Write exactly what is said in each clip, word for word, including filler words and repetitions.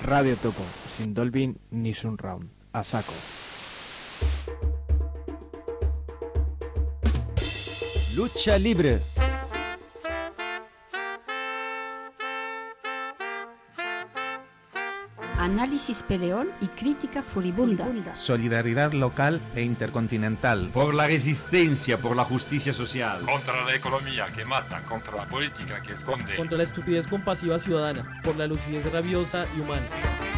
Radio Topo, sin Dolby ni Surround, a saco. Lucha libre. Análisis peleón y crítica furibunda. Solidaridad local e intercontinental. Por la resistencia, por la justicia social. Contra la economía que mata, contra la política que esconde. Contra la estupidez compasiva ciudadana, por la lucidez rabiosa y humana.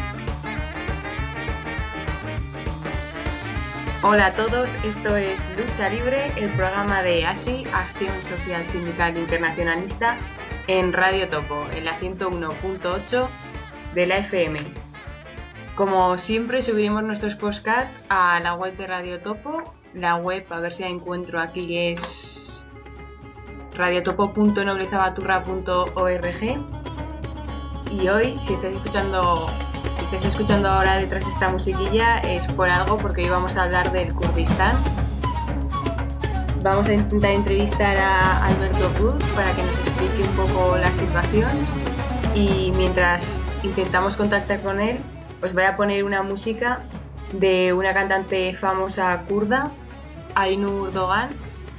Hola a todos, esto es Lucha Libre, el programa de A S I, Acción Social Sindical Internacionalista, en Radio Topo, en la ciento uno punto ocho de la F M. Como siempre, subiremos nuestros podcasts a la web de Radio Topo. La web, a ver si la encuentro aquí, es radiotopo punto noblezabaturra punto org. Y hoy, si estáis escuchando, si estáis escuchando ahora detrás esta musiquilla, es por algo, porque hoy vamos a hablar del Kurdistán. Vamos a intentar entrevistar a Alberto Cruz para que nos explique un poco la situación. Y mientras intentamos contactar con él, os voy a poner una música de una cantante famosa kurda, Aynur Doğan,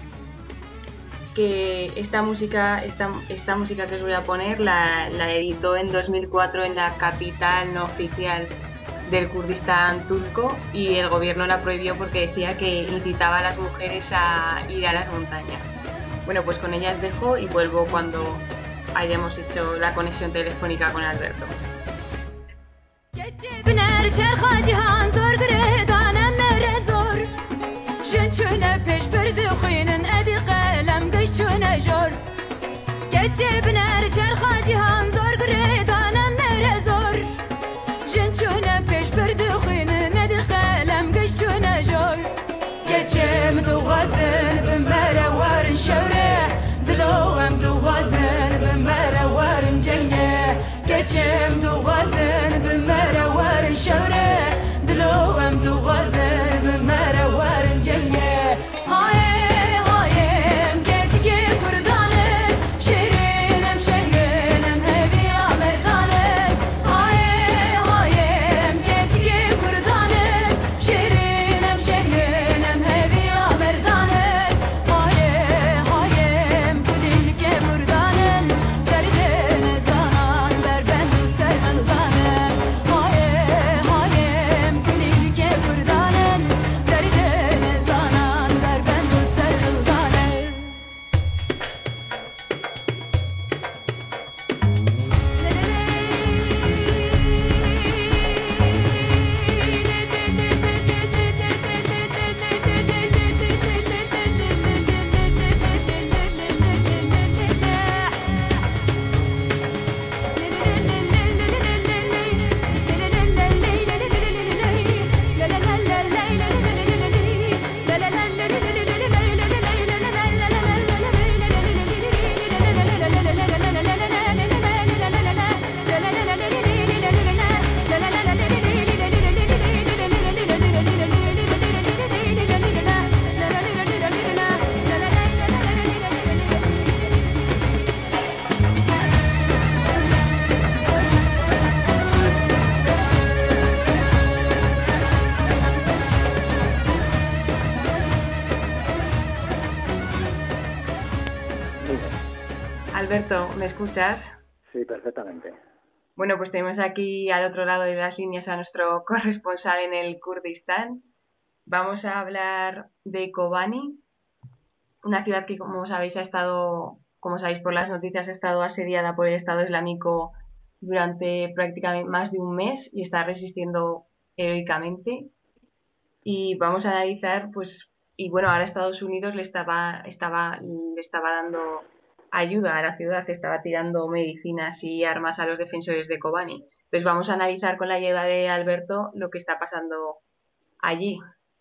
que esta música, esta, esta música que os voy a poner la, la editó en dos mil cuatro en la capital no oficial del Kurdistán turco, y el gobierno la prohibió porque decía que incitaba a las mujeres a ir a las montañas. Bueno, pues con ellas dejo y vuelvo cuando hayamos hecho la conexión telefónica con Alberto. بنر چرخ جهان زور گردانم مرزور جن چونه پیش برد خوینن ادی قلم گش چونه جور گچ بنر چرخ جهان زور گردانم مرزور جن چونه پیش برد خوینن ادی قلم گش چونه جور گچ متوازن بمروار شوره دلوم توازن بمروار جنگه گچ متوازن بمروار شوره دلوم توازن بمروار جنگه های های گچ گی کردانه شیرینم شنگنم هدی آمردانه های های گچ گی کردانه شیرینم شنگنم هدی آمردانه های های کدیل که کردانه دردن زنان بر بندو سرهنگانه های های کدیل که کردانه دردن زنان بر بندو سرهنگانه Alberto, ¿me escuchas? Sí, perfectamente. Bueno, pues tenemos aquí al otro lado de las líneas a nuestro corresponsal en el Kurdistán. Vamos a hablar de Kobani, una ciudad que, como sabéis, ha estado, como sabéis por las noticias, ha estado asediada por el Estado Islámico durante prácticamente más de un mes y está resistiendo heroicamente. Y vamos a analizar, pues, y bueno, ahora Estados Unidos le estaba, estaba, le estaba dando ayuda a la ciudad, estaba tirando medicinas y armas a los defensores de Kobani. Entonces vamos a analizar con la ayuda de Alberto lo que está pasando allí.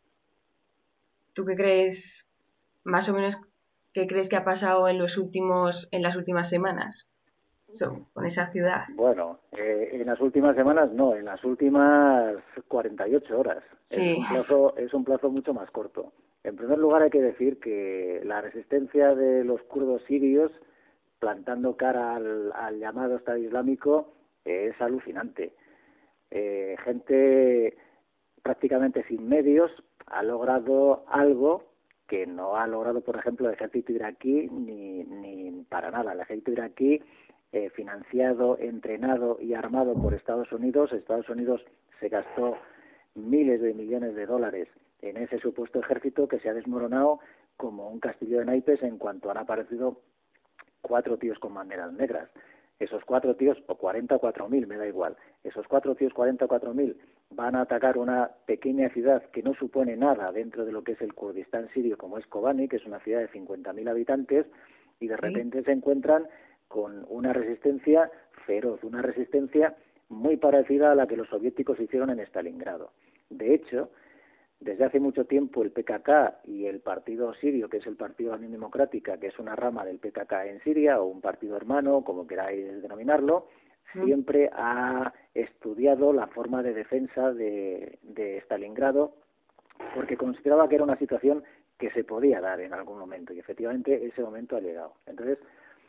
¿Tú qué crees, más o menos, qué crees que ha pasado en los últimos, en las últimas semanas so, con esa ciudad? Bueno, eh, en las últimas semanas no, en las últimas cuarenta y ocho horas. Sí. Es un plazo, es un plazo mucho más corto. En primer lugar, hay que decir que la resistencia de los kurdos sirios, plantando cara al, al llamado Estado Islámico, eh, es alucinante. eh, gente prácticamente sin medios ha logrado algo que no ha logrado, por ejemplo, el ejército iraquí ni, ni para nada. El ejército iraquí, eh, financiado, entrenado y armado por Estados Unidos, Estados Unidos se gastó miles de millones de dólares en ese supuesto ejército que se ha desmoronado como un castillo de naipes en cuanto han aparecido cuatro tíos con banderas negras. Esos cuatro tíos, o cuarenta o cuatro mil, me da igual, esos cuatro tíos, cuarenta o cuatro mil, van a atacar una pequeña ciudad que no supone nada dentro de lo que es el Kurdistán sirio, como es Kobani, que es una ciudad de cincuenta mil habitantes, y de repente ¿Sí? se encuentran con una resistencia feroz, una resistencia muy parecida a la que los soviéticos hicieron en Stalingrado. De hecho, desde hace mucho tiempo el P K K y el partido sirio, que es el Partido de la Unión Democrática, que es una rama del P K K en Siria, o un partido hermano, como queráis denominarlo, mm. siempre ha estudiado la forma de defensa de, de Stalingrado, porque consideraba que era una situación que se podía dar en algún momento, y efectivamente ese momento ha llegado. Entonces,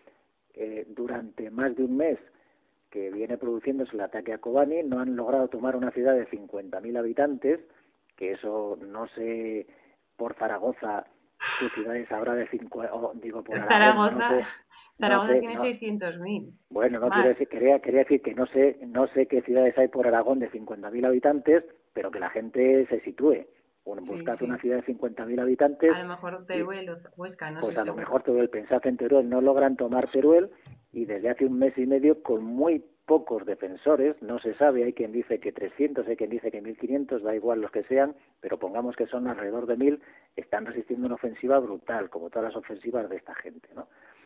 eh, durante más de un mes que viene produciéndose el ataque a Kobani, no han logrado tomar una ciudad de cincuenta mil habitantes, que eso no sé por Zaragoza qué ciudades habrá de cincuenta, oh, digo por Aragón, Zaragoza, no sé, Zaragoza no sé, tiene no, seiscientos mil. Bueno, no quiero decir, quería, quería decir que no sé, no sé qué ciudades hay por Aragón de cincuenta mil habitantes, pero que la gente se sitúe. Bueno, buscad sí, sí. una ciudad de cincuenta mil habitantes. A lo mejor Teruel o Huesca, no Pues sé a lo seguro. mejor Teruel, pensad en Teruel, no logran tomar Teruel, y desde hace un mes y medio con muy pocos defensores, no se sabe, hay quien dice que trescientos, hay quien dice que mil quinientos, da igual los que sean, pero pongamos que son alrededor de mil, están resistiendo una ofensiva brutal, como todas las ofensivas de esta gente, ¿no?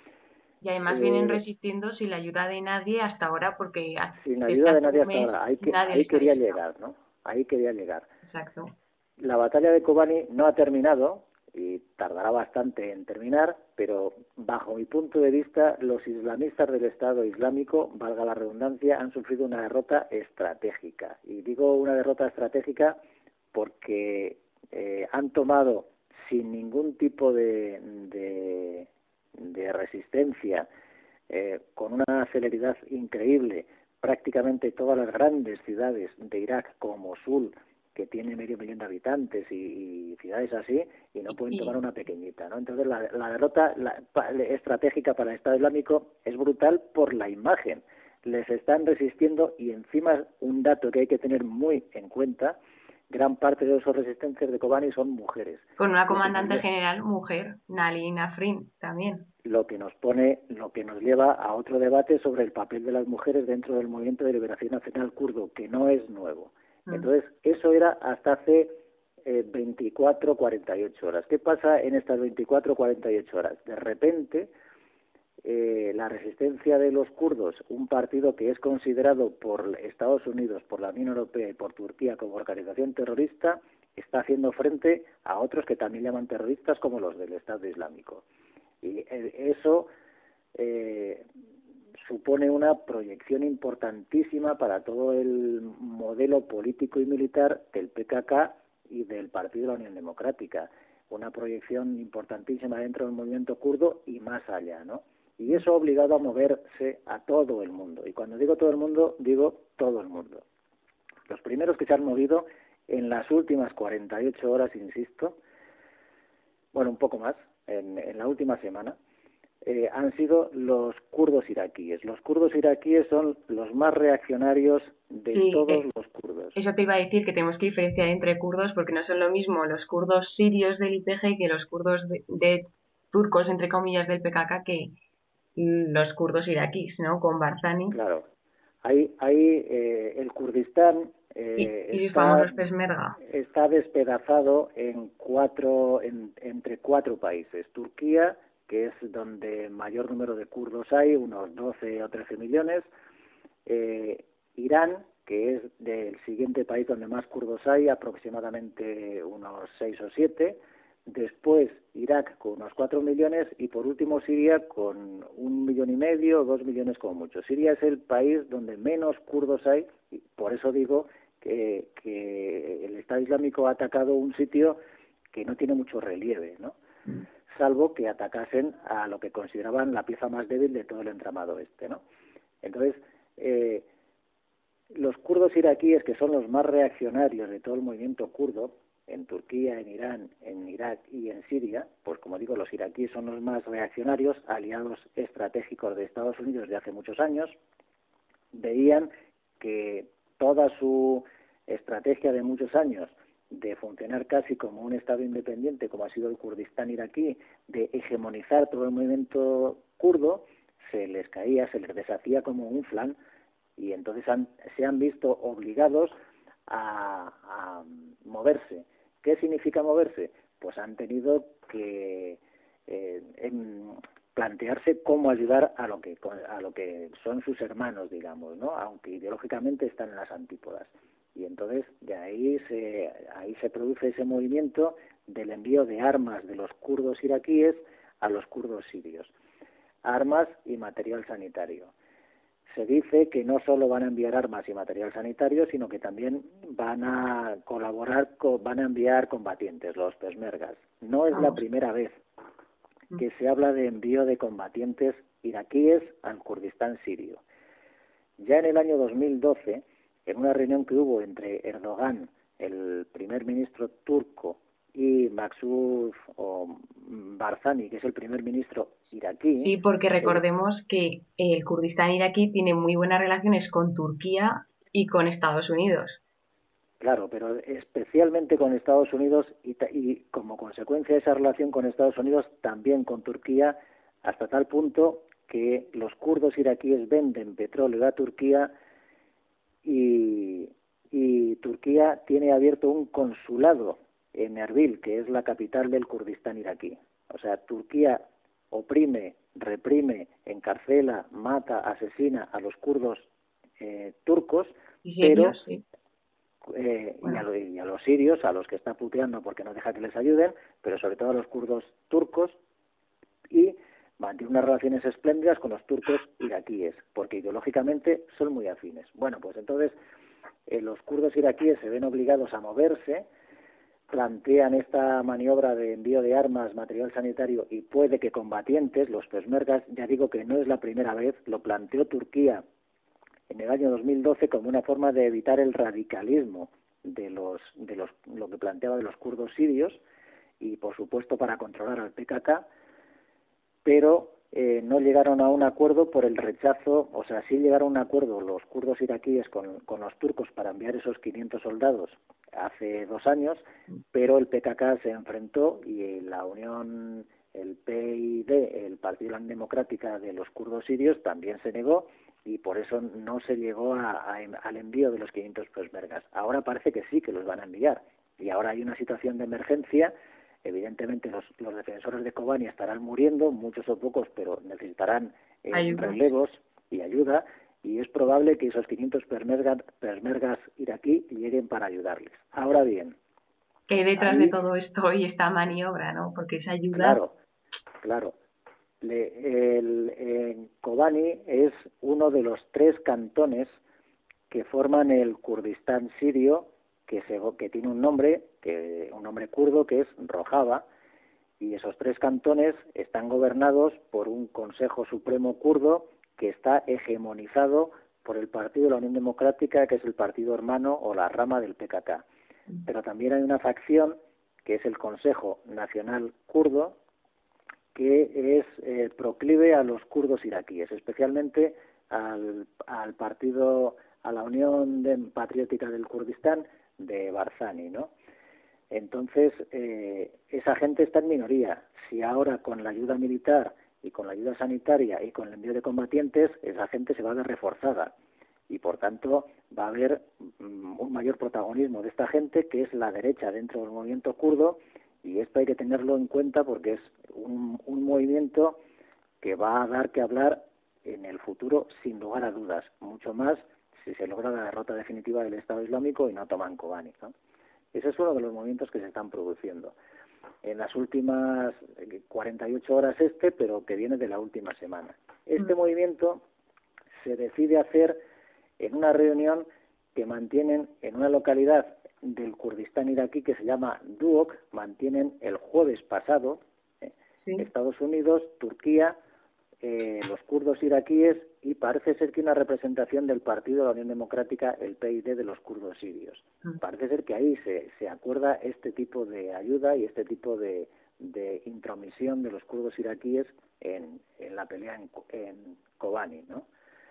Y además eh, vienen resistiendo sin la ayuda de nadie hasta ahora, porque sin la ayuda de nadie hasta ahora, ahí, que, ahí quería llegar, ¿no? Ahí quería llegar. Exacto. La batalla de Kobani no ha terminado, y tardará bastante en terminar, pero bajo mi punto de vista, los islamistas del Estado Islámico, valga la redundancia, han sufrido una derrota estratégica. Y digo una derrota estratégica porque eh, han tomado sin ningún tipo de, de, de resistencia, eh, con una celeridad increíble, prácticamente todas las grandes ciudades de Irak, como Mosul, que tiene medio millón de habitantes y, y ciudades así, y no pueden tomar una pequeñita, ¿no? Entonces la, la derrota la, pa, estratégica para el Estado Islámico es brutal por la imagen. Les están resistiendo, y encima un dato que hay que tener muy en cuenta, gran parte de esos resistentes de Kobani son mujeres. Con una comandante general mujer, Nalin Afrin, también. Lo que nos pone, lo que nos lleva a otro debate sobre el papel de las mujeres dentro del movimiento de liberación nacional kurdo, que no es nuevo. Entonces, eso era hasta hace eh, veinticuatro, cuarenta y ocho horas. ¿Qué pasa en estas veinticuatro, cuarenta y ocho horas? De repente, eh, la resistencia de los kurdos, un partido que es considerado por Estados Unidos, por la Unión Europea y por Turquía como organización terrorista, está haciendo frente a otros que también llaman terroristas, como los del Estado Islámico. Y eh, eso Eh, supone una proyección importantísima para todo el modelo político y militar del P K K y del Partido de la Unión Democrática. Una proyección importantísima dentro del movimiento kurdo y más allá, ¿no? Y eso ha obligado a moverse a todo el mundo. Y cuando digo todo el mundo, digo todo el mundo. Los primeros que se han movido en las últimas cuarenta y ocho horas, insisto, bueno, un poco más, en, en la última semana, Eh, han sido los kurdos iraquíes. Los kurdos iraquíes son los más reaccionarios de sí, todos eh, los kurdos. Eso te iba a decir, que tenemos que diferenciar entre kurdos, porque no son lo mismo los kurdos sirios del I P G que los kurdos de, de turcos, entre comillas, del P K K, que los kurdos iraquíes, ¿no? Con Barzani. Claro. Hay, hay eh, el Kurdistán eh, y, y está, Peshmerga. está despedazado en cuatro, en, entre cuatro países. Turquía, que es donde mayor número de kurdos hay, unos doce o trece millones, eh, Irán, que es del siguiente país donde más kurdos hay, aproximadamente unos seis o siete, después Irak con unos cuatro millones, y por último Siria con un millón y medio, dos millones como mucho. Siria es el país donde menos kurdos hay, y por eso digo que, que el Estado Islámico ha atacado un sitio que no tiene mucho relieve, ¿no? Mm. Salvo que atacasen a lo que consideraban la pieza más débil de todo el entramado este, ¿no? Entonces, eh, los kurdos iraquíes, que son los más reaccionarios de todo el movimiento kurdo, en Turquía, en Irán, en Irak y en Siria, pues como digo, los iraquíes son los más reaccionarios, aliados estratégicos de Estados Unidos de hace muchos años, veían que toda su estrategia de muchos años de funcionar casi como un Estado independiente, como ha sido el Kurdistán iraquí, de hegemonizar todo el movimiento kurdo, se les caía, se les deshacía como un flan, y entonces han, se han visto obligados a, a moverse. ¿Qué significa moverse? Pues han tenido que eh, en, plantearse cómo ayudar a lo que a lo que son sus hermanos, digamos, ¿no? Aunque ideológicamente están en las antípodas. Y entonces de ahí se ahí se produce ese movimiento del envío de armas de los kurdos iraquíes a los kurdos sirios, armas y material sanitario. Se dice que no solo van a enviar armas y material sanitario, sino que también van a colaborar, con, van a enviar combatientes, los peshmergas. No es la primera vez que se habla de envío de combatientes iraquíes al Kurdistán sirio. Ya en el año dos mil doce, en una reunión que hubo entre Erdogan, el primer ministro turco, y Maksud o Barzani, que es el primer ministro iraquí. Sí, porque recordemos eh, que el Kurdistán iraquí tiene muy buenas relaciones con Turquía y con Estados Unidos. Claro, pero especialmente con Estados Unidos y, y como consecuencia de esa relación con Estados Unidos también con Turquía, hasta tal punto que los kurdos iraquíes venden petróleo a Turquía y, y Turquía tiene abierto un consulado en Erbil, que es la capital del Kurdistán iraquí. O sea, Turquía oprime, reprime, encarcela, mata, asesina a los kurdos eh, turcos, ¿Y pero sirios? Sí. eh, bueno. y, a lo, y a los sirios, a los que está puteando porque no deja que les ayuden, pero sobre todo a los kurdos turcos, y mantiene unas relaciones espléndidas con los turcos iraquíes, porque ideológicamente son muy afines. Bueno, pues entonces eh, los kurdos iraquíes se ven obligados a moverse, plantean esta maniobra de envío de armas, material sanitario y puede que combatientes, los peshmergas, ya digo que no es la primera vez, lo planteó Turquía en el año dos mil doce como una forma de evitar el radicalismo de los de los lo que planteaba de los kurdos sirios y por supuesto para controlar al P K K, pero eh, no llegaron a un acuerdo por el rechazo, o sea, sí llegaron a un acuerdo los kurdos iraquíes con, con los turcos para enviar esos quinientos soldados hace dos años, pero el P K K se enfrentó y la Unión, el P I D, el Partido de la Unión Democrática de los kurdos sirios, también se negó y por eso no se llegó a, a, al envío de los quinientos peshmergas. Ahora parece que sí, que los van a enviar y ahora hay una situación de emergencia. Evidentemente los, los defensores de Kobani estarán muriendo, muchos o pocos, pero necesitarán eh, relevos y ayuda, y es probable que esos quinientos peshmergas, peshmergas iraquí lleguen para ayudarles. Ahora bien, que hay detrás ahí, de todo esto y esta maniobra, ¿no? Porque esa ayuda... Claro, claro. Le, el, el Kobani es uno de los tres cantones que forman el Kurdistán sirio, que, se, que tiene un nombre, que un nombre kurdo, que es Rojava, y esos tres cantones están gobernados por un Consejo Supremo kurdo que está hegemonizado por el Partido de la Unión Democrática, que es el partido hermano o la rama del P K K. Pero también hay una facción, que es el Consejo Nacional Kurdo, que es eh, proclive a los kurdos iraquíes, especialmente al, al partido, a la Unión de, Patriótica del Kurdistán de Barzani, ¿no? Entonces, eh, esa gente está en minoría. Si ahora con la ayuda militar y con la ayuda sanitaria y con el envío de combatientes, esa gente se va a ver reforzada y, por tanto, va a haber um, un mayor protagonismo de esta gente, que es la derecha dentro del movimiento kurdo, y esto hay que tenerlo en cuenta porque es un, un movimiento que va a dar que hablar en el futuro sin lugar a dudas, mucho más si se logra la derrota definitiva del Estado Islámico y no toman Kobani, ¿no? Ese es uno de los movimientos que se están produciendo en las últimas cuarenta y ocho horas este, pero que viene de la última semana. Este mm. movimiento se decide hacer en una reunión que mantienen en una localidad del Kurdistán iraquí que se llama Duhok, mantienen el jueves pasado, eh, sí. Estados Unidos, Turquía, eh, los kurdos iraquíes y parece ser que una representación del Partido de la Unión Democrática, el P I D, de los kurdos sirios. Mm. Parece ser que ahí se, se acuerda este tipo de ayuda y este tipo de, de intromisión de los kurdos iraquíes en, en la pelea en, en Kobani, ¿no?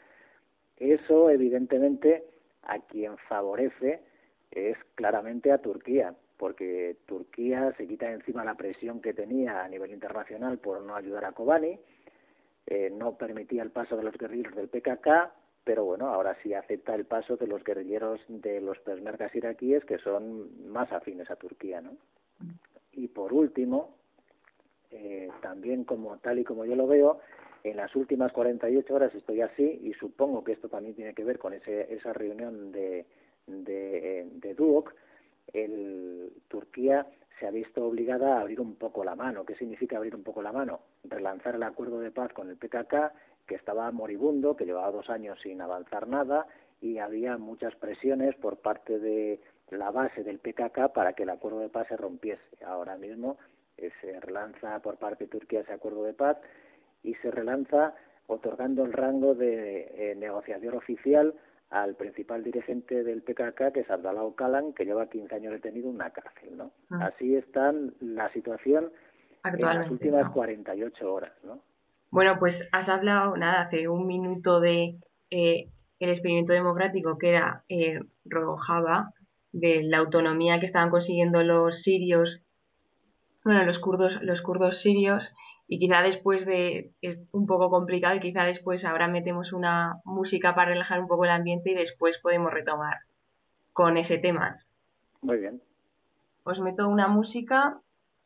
Eso, evidentemente, a quien favorece es claramente a Turquía, porque Turquía se quita encima la presión que tenía a nivel internacional por no ayudar a Kobani. Eh, no permitía el paso de los guerrilleros del P K K, pero bueno, ahora sí acepta el paso de los guerrilleros de los peshmergas iraquíes, que son más afines a Turquía, ¿no? Y por último, eh, también como tal y como yo lo veo, en las últimas cuarenta y ocho horas estoy así, y supongo que esto también tiene que ver con ese, esa reunión de, de, de Duhok, el, Turquía se ha visto obligada a abrir un poco la mano. ¿Qué significa abrir un poco la mano? Relanzar el acuerdo de paz con el P K K, que estaba moribundo, que llevaba dos años sin avanzar nada, y había muchas presiones por parte de la base del P K K para que el acuerdo de paz se rompiese. Ahora mismo eh, se relanza por parte de Turquía ese acuerdo de paz y se relanza otorgando el rango de eh, negociador oficial al principal dirigente del P K K, que es Abdullah Öcalan, que lleva quince años detenido en una cárcel, ¿no? Mm. Así está la situación en las últimas ¿no? cuarenta y ocho horas, ¿no? Bueno, pues has hablado, nada, hace un minuto de eh, el experimento democrático que era eh, Rojava, de la autonomía que estaban consiguiendo los sirios, bueno, los kurdos, los kurdos sirios, y quizá después de, es un poco complicado, y quizá después ahora metemos una música para relajar un poco el ambiente y después podemos retomar con ese tema. Muy bien. Os meto una música,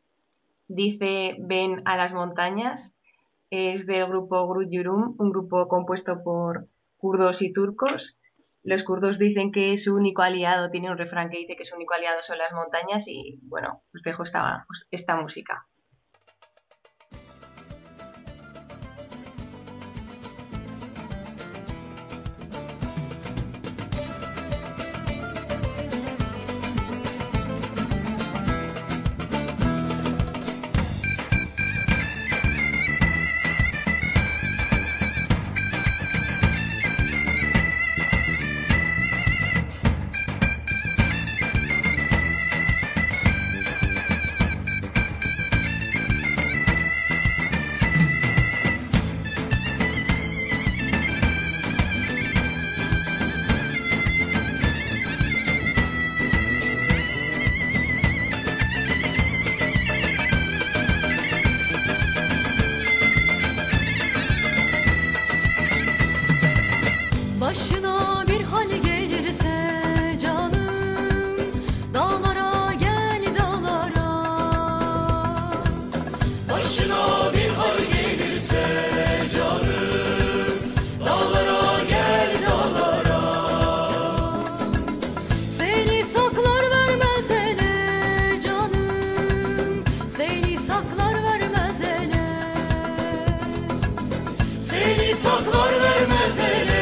dice Ven a las montañas, es del grupo Grut Yorum, un grupo compuesto por kurdos y turcos. Los kurdos dicen que su único aliado, tiene un refrán que dice que su único aliado son las montañas, y bueno, os dejo esta, esta música. Başına bir hal gelirse canım, dağlara gel dağlara. Başına bir hal gelirse canım, dağlara gel dağlara. Seni saklar vermez ele canım, seni saklar vermez ele. Seni saklar vermez ele.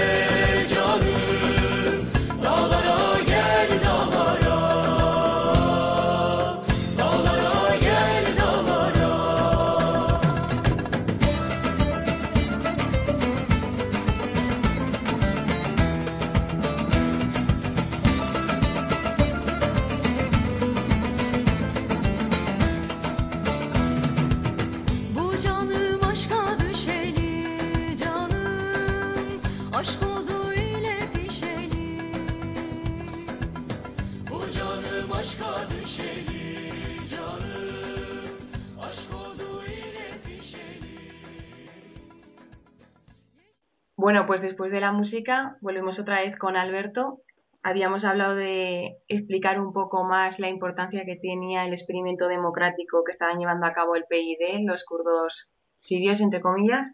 Bueno, pues después de la música volvemos otra vez con Alberto. Habíamos hablado de explicar un poco más la importancia que tenía el experimento democrático que estaban llevando a cabo el P Y D, los kurdos sirios, entre comillas.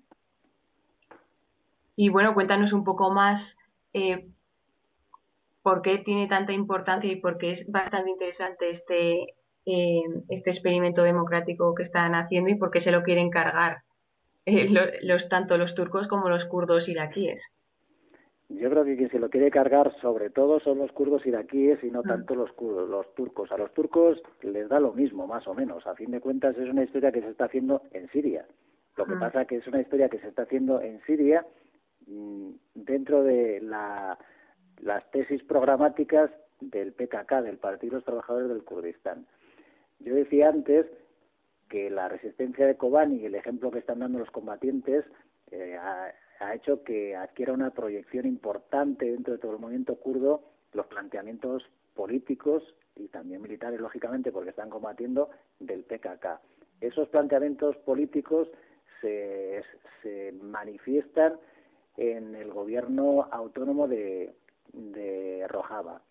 Y bueno, cuéntanos un poco más eh, por qué tiene tanta importancia y por qué es bastante interesante este, eh, este experimento democrático que están haciendo y por qué se lo quieren cargar. Eh, los, los tanto los turcos como los kurdos iraquíes. Yo creo que quien se lo quiere cargar sobre todo son los kurdos iraquíes y no tanto los kurdos, los turcos. A los turcos les da lo mismo, más o menos. A fin de cuentas es una historia que se está haciendo en Siria. Lo que pasa es que es una historia que se está haciendo en Siria dentro de la, las tesis programáticas del P K K, del Partido de los Trabajadores del Kurdistán. Yo decía antes que la resistencia de Kobani y el ejemplo que están dando los combatientes eh, ha, ha hecho que adquiera una proyección importante dentro de todo el movimiento kurdo los planteamientos políticos y también militares, lógicamente, porque están combatiendo, del P K K. Esos planteamientos políticos se, se manifiestan en el gobierno autónomo de, de Rojava.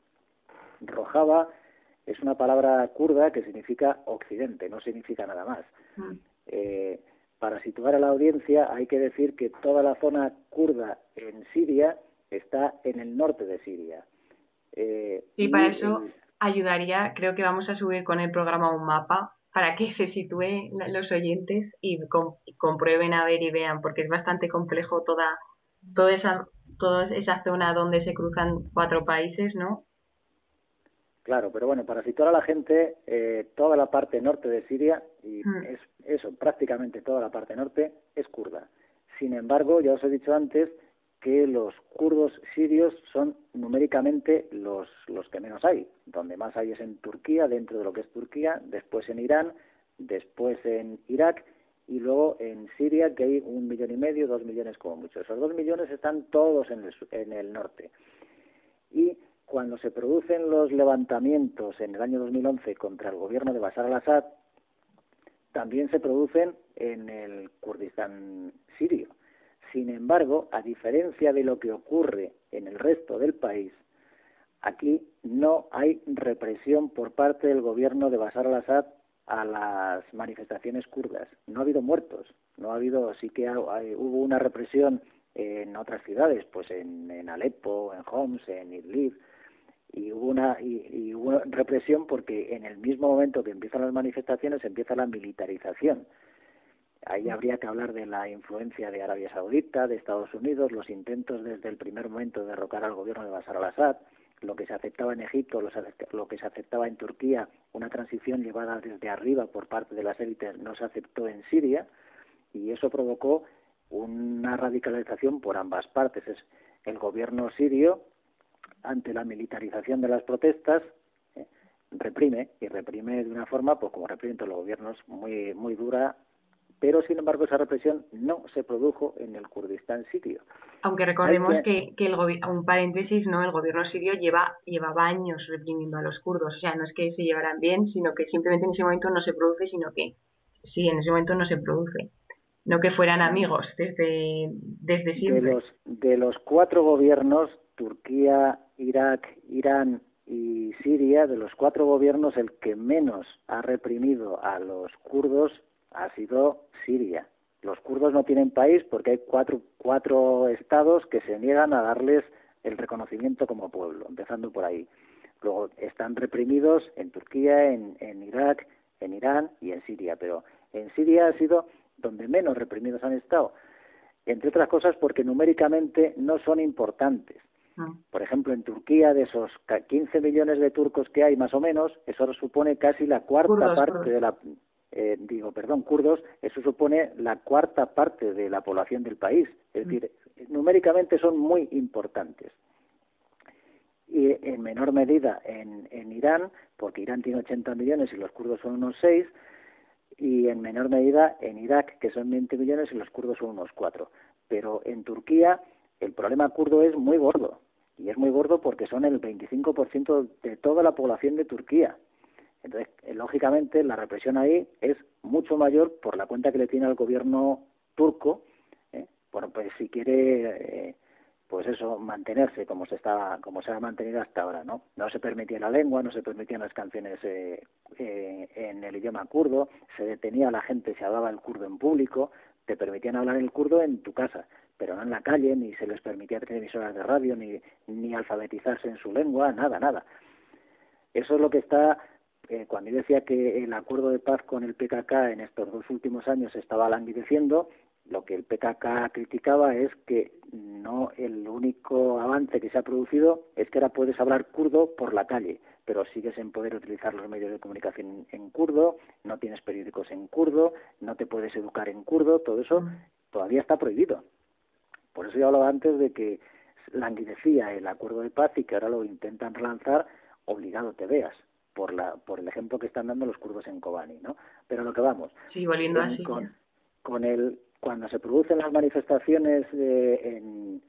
Rojava es una palabra kurda que significa occidente, no significa nada más. Mm. Eh, para situar a la audiencia hay que decir que toda la zona kurda en Siria está en el norte de Siria. Eh, y, y para eso el... ayudaría, creo que vamos a subir con el programa un mapa para que se sitúen los oyentes y, com y comprueben a ver y vean, porque es bastante complejo toda, toda esa, toda esa zona donde se cruzan cuatro países, ¿no? Claro, pero bueno, para situar a la gente, eh, toda la parte norte de Siria, y mm. es eso, prácticamente toda la parte norte, es kurda. Sin embargo, ya os he dicho antes que los kurdos sirios son numéricamente los, los que menos hay. Donde más hay es en Turquía, dentro de lo que es Turquía, después en Irán, después en Irak, y luego en Siria, que hay un millón y medio, dos millones como mucho. Esos dos millones están todos en el, en el norte. Y cuando se producen los levantamientos en el año dos mil once contra el gobierno de Bashar al-Assad, también se producen en el Kurdistán sirio. Sin embargo, a diferencia de lo que ocurre en el resto del país, aquí no hay represión por parte del gobierno de Bashar al-Assad a las manifestaciones kurdas. No ha habido muertos, no ha habido, sí que hay, hubo una represión en otras ciudades, pues en, en Alepo, en Homs, en Idlib, y hubo una y, y hubo represión porque en el mismo momento que empiezan las manifestaciones empieza la militarización. Ahí habría que hablar de la influencia de Arabia Saudita, de Estados Unidos, los intentos desde el primer momento de derrocar al gobierno de Bashar al-Assad, lo que se aceptaba en Egipto, lo que se aceptaba en Turquía, una transición llevada desde arriba por parte de las élites, no se aceptó en Siria, y eso provocó una radicalización por ambas partes. Es el gobierno sirio, ante la militarización de las protestas, eh, reprime, y reprime de una forma, pues como reprimen todos los gobiernos, muy, muy dura, pero sin embargo esa represión no se produjo en el Kurdistán sirio. Aunque recordemos que, que, que el un paréntesis, no, el gobierno sirio lleva llevaba años reprimiendo a los kurdos, o sea, no es que se llevaran bien, sino que simplemente en ese momento no se produce, sino que sí, en ese momento no se produce, no que fueran amigos desde desde siempre. De los de los cuatro gobiernos, Turquía, Irak, Irán y Siria, de los cuatro gobiernos el que menos ha reprimido a los kurdos ha sido Siria. Los kurdos no tienen país porque hay cuatro, cuatro estados que se niegan a darles el reconocimiento como pueblo, empezando por ahí. Luego están reprimidos en Turquía, en, en Irak, en Irán y en Siria, pero en Siria ha sido donde menos reprimidos han estado, entre otras cosas porque numéricamente no son importantes. Por ejemplo, en Turquía, de esos quince millones de turcos que hay más o menos, eso supone casi la cuarta kurdos, parte kurdos. de la... Eh, digo, perdón, kurdos, eso supone la cuarta parte de la población del país. Es mm. decir, numéricamente son muy importantes. Y en menor medida en, en Irán, porque Irán tiene ochenta millones y los kurdos son unos seis, y en menor medida en Irak, que son veinte millones y los kurdos son unos cuatro. Pero en Turquía el problema kurdo es muy gordo, y es muy gordo porque son el veinticinco por ciento de toda la población de Turquía. Entonces, eh, lógicamente, la represión ahí es mucho mayor por la cuenta que le tiene al gobierno turco, ¿eh? Bueno, pues si quiere, eh, pues eso, mantenerse como se estaba, como se ha mantenido hasta ahora, ¿no? No se permitía la lengua, no se permitían las canciones eh, eh, en el idioma kurdo, se detenía a la gente si hablaba el kurdo en público, te permitían hablar el kurdo en tu casa, pero no en la calle, ni se les permitía tener emisoras de radio, ni, ni alfabetizarse en su lengua, nada, nada. Eso es lo que está... Eh, cuando yo decía que el acuerdo de paz con el P K K en estos dos últimos años estaba languideciendo, Lo que el P K K criticaba es que no el único avance que se ha producido es que ahora puedes hablar kurdo por la calle, pero sigues sin poder utilizar los medios de comunicación en kurdo, no tienes periódicos en kurdo, no te puedes educar en kurdo, todo eso todavía está prohibido. Por eso yo hablaba antes de que languidecía el acuerdo de paz y que ahora lo intentan relanzar, obligado te veas, por la por el ejemplo que están dando los kurdos en Kobani, ¿no? Pero a lo que vamos. Sí, volviendo en, así. Con, con el cuando se producen las manifestaciones eh, en,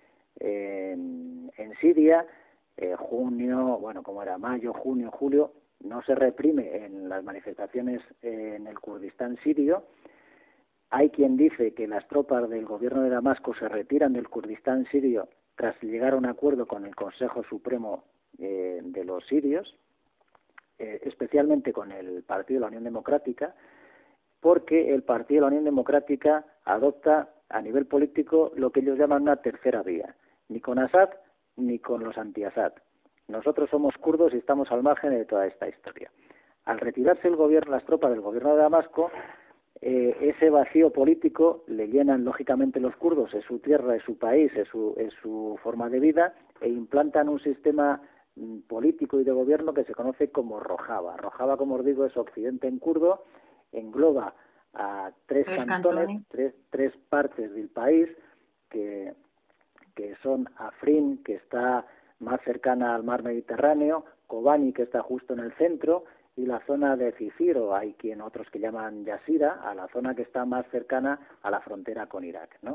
en en Siria, eh, junio, bueno, como era mayo, junio, julio, no se reprime en las manifestaciones en el Kurdistán sirio. Hay quien dice que las tropas del gobierno de Damasco se retiran del Kurdistán sirio tras llegar a un acuerdo con el Consejo Supremo eh, de los sirios, eh, especialmente con el Partido de la Unión Democrática, porque el Partido de la Unión Democrática adopta a nivel político lo que ellos llaman una tercera vía, ni con Assad ni con los anti-Assad. Nosotros somos kurdos y estamos al margen de toda esta historia. Al retirarse el gobierno, las tropas del gobierno de Damasco, eh, ese vacío político le llenan lógicamente los kurdos, es su tierra, es su país, es su, es su forma de vida, e implantan un sistema mm, político y de gobierno que se conoce como Rojava. Rojava, como os digo, es occidente en kurdo, engloba a tres, tres cantones, cantones. Tres, tres partes del país, que, que son Afrin, que está más cercana al mar Mediterráneo, Kobani, que está justo en el centro, y la zona de Cifiro, hay quien otros que llaman Yazira, a la zona que está más cercana a la frontera con Irak, ¿no?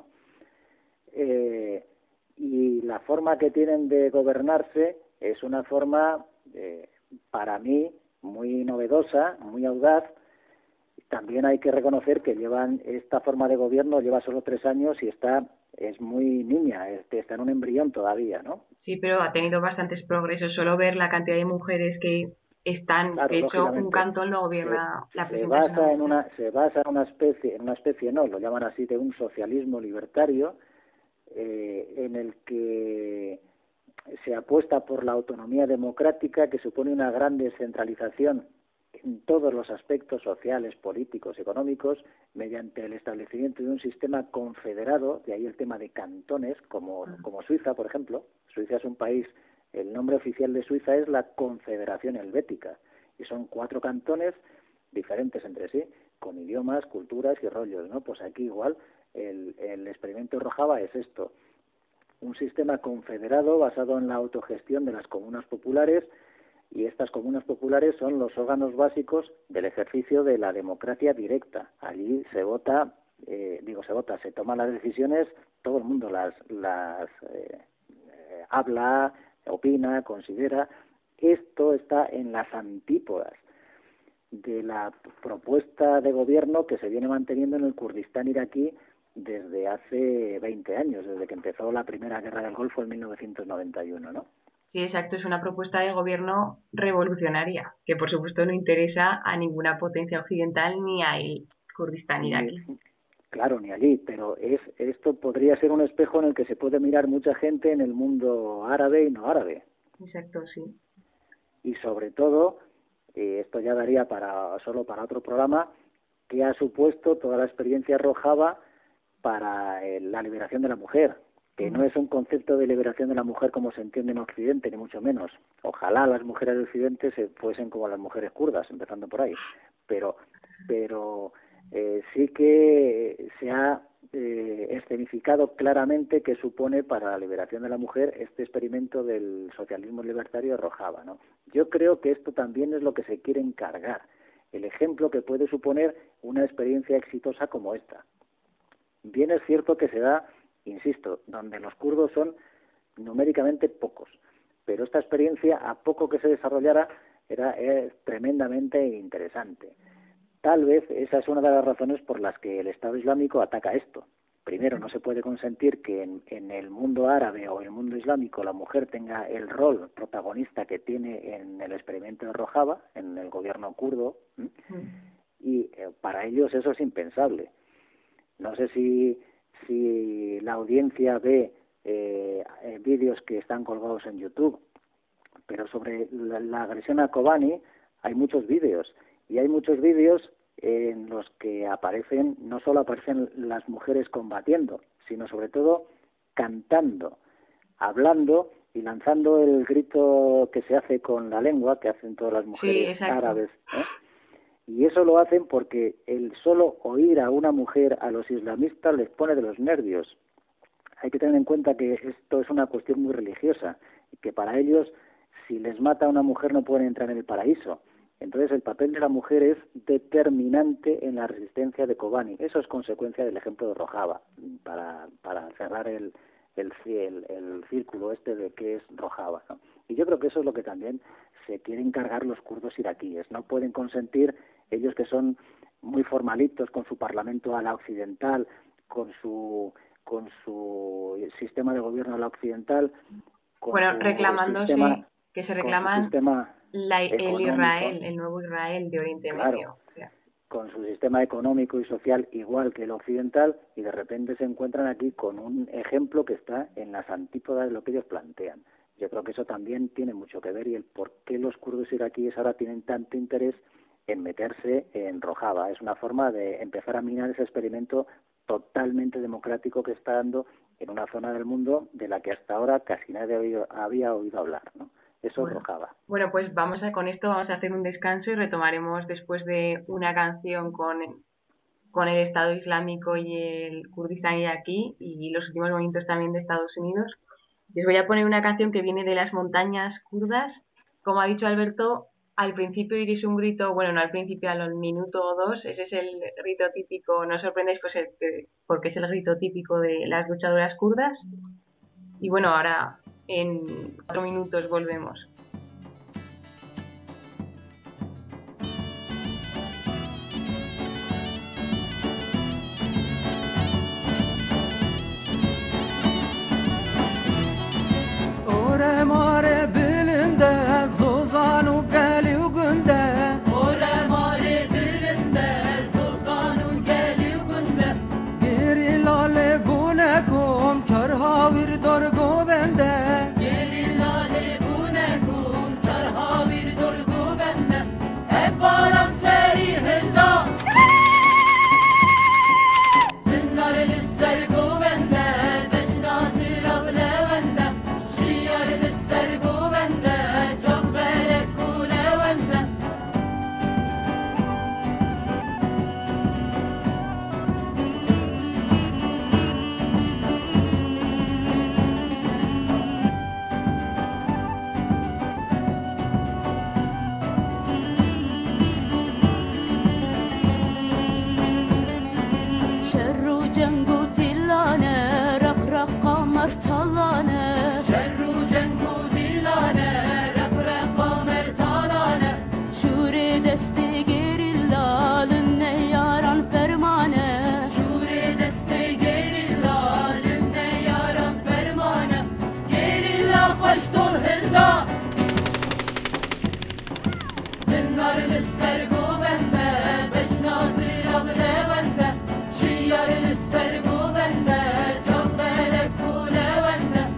Eh, y la forma que tienen de gobernarse es una forma, eh, para mí, muy novedosa, muy audaz. También hay que reconocer que llevan esta forma de gobierno lleva solo tres años y está es muy niña, está en un embrión todavía, ¿no? Sí, pero ha tenido bastantes progresos. Solo ver la cantidad de mujeres que están, claro, de hecho, un cantón lo gobierna se, la se basa en una se basa en una especie, en una especie no, lo llaman así, de un socialismo libertario, eh, en el que se apuesta por la autonomía democrática, que supone una gran descentralización en todos los aspectos sociales, políticos, económicos, mediante el establecimiento de un sistema confederado, de ahí el tema de cantones, como, como Suiza, por ejemplo. Suiza es un país, el nombre oficial de Suiza es la Confederación Helvética, y son cuatro cantones diferentes entre sí, con idiomas, culturas y rollos, ¿no? Pues aquí igual, el, el experimento Rojava es esto, un sistema confederado basado en la autogestión de las comunas populares, y estas comunas populares son los órganos básicos del ejercicio de la democracia directa. Allí se vota, eh, digo se vota, se toman las decisiones, todo el mundo las, las eh, eh, habla, opina, considera. Esto está en las antípodas de la propuesta de gobierno que se viene manteniendo en el Kurdistán iraquí desde hace veinte años, desde que empezó la primera guerra del Golfo en mil novecientos noventa y uno, ¿no? Sí, exacto, es una propuesta de gobierno revolucionaria, que por supuesto no interesa a ninguna potencia occidental ni al Kurdistán iraquí. Claro, ni allí, pero es esto podría ser un espejo en el que se puede mirar mucha gente en el mundo árabe y no árabe. Exacto, sí. Y sobre todo, y esto ya daría para solo para otro programa, que ha supuesto toda la experiencia Rojava para eh, la liberación de la mujer, que no es un concepto de liberación de la mujer como se entiende en Occidente, ni mucho menos. Ojalá las mujeres de Occidente se fuesen como las mujeres kurdas, empezando por ahí. Pero, pero eh, sí que se ha eh, escenificado claramente qué supone para la liberación de la mujer este experimento del socialismo libertario de Rojava, ¿no? Yo creo que esto también es lo que se quiere encargar, el ejemplo que puede suponer una experiencia exitosa como esta. Bien es cierto que se da, insisto, donde los kurdos son numéricamente pocos, pero esta experiencia, a poco que se desarrollara, era es tremendamente interesante. Tal vez esa es una de las razones por las que el Estado Islámico ataca esto. Primero, no se puede consentir que en, en el mundo árabe o el mundo islámico la mujer tenga el rol protagonista que tiene en el experimento de Rojava, en el gobierno kurdo, ¿eh? Y eh, para ellos eso es impensable. No sé si, si la audiencia ve eh, eh, vídeos que están colgados en YouTube, pero sobre la, la agresión a Kobani hay muchos vídeos, y hay muchos vídeos en los que aparecen, no solo aparecen las mujeres combatiendo, sino sobre todo cantando, hablando y lanzando el grito que se hace con la lengua, que hacen todas las mujeres sí, árabes, ¿eh? Y eso lo hacen porque el solo oír a una mujer a los islamistas les pone de los nervios. Hay que tener en cuenta que esto es una cuestión muy religiosa y que para ellos, si les mata a una mujer, no pueden entrar en el paraíso. Entonces, el papel de la mujer es determinante en la resistencia de Kobani. Eso es consecuencia del ejemplo de Rojava, para, para cerrar el, el, el, el círculo este de qué es Rojava, ¿no? Y yo creo que eso es lo que también se quieren cargar los kurdos iraquíes. No pueden consentir, ellos que son muy formalitos con su parlamento a la occidental, con su con su sistema de gobierno a la occidental, con bueno, su reclamándose sistema, que se reclaman la, el Israel, el nuevo Israel de Oriente claro, Medio. O sea. Con su sistema económico y social igual que el occidental, y de repente se encuentran aquí con un ejemplo que está en las antípodas de lo que ellos plantean. Yo creo que eso también tiene mucho que ver, y el por qué los kurdos iraquíes ahora tienen tanto interés en meterse en Rojava. Es una forma de empezar a minar ese experimento totalmente democrático que está dando en una zona del mundo de la que hasta ahora casi nadie había oído, había oído hablar, ¿no? Eso bueno, es Rojava. Bueno, pues vamos a, con esto vamos a hacer un descanso y retomaremos después de una canción con, con el Estado Islámico y el Kurdistán iraquí y los últimos movimientos también de Estados Unidos. Les voy a poner una canción que viene de las montañas kurdas. Como ha dicho Alberto, al principio iréis un grito, bueno, no al principio, al minuto o dos, ese es el grito típico, no os sorprendáis pues el, porque es el grito típico de las luchadoras kurdas. Y bueno, ahora en cuatro minutos volvemos. Ore mare bilinde zozanu geliu günde Ore mare bilinde zozanu geliu günde Geri lale bune kum çarha vir dorgu bende Geri lale bune kum çarha vir dorgu bende Hep baran seri hında Zinnar sergu bende Beşnazir avle bende Şerru cengu tillane rak rak kamer talane Şerru cengu tillane rak rak kamer talane Şure deste gerilla ne yaran fermane Şure deste gerilla ne yaran fermane Gerilla faştol hilda Zinnar sergu bende Beşnazir avle bende Şiyarın sergu bende Çok belek kule bende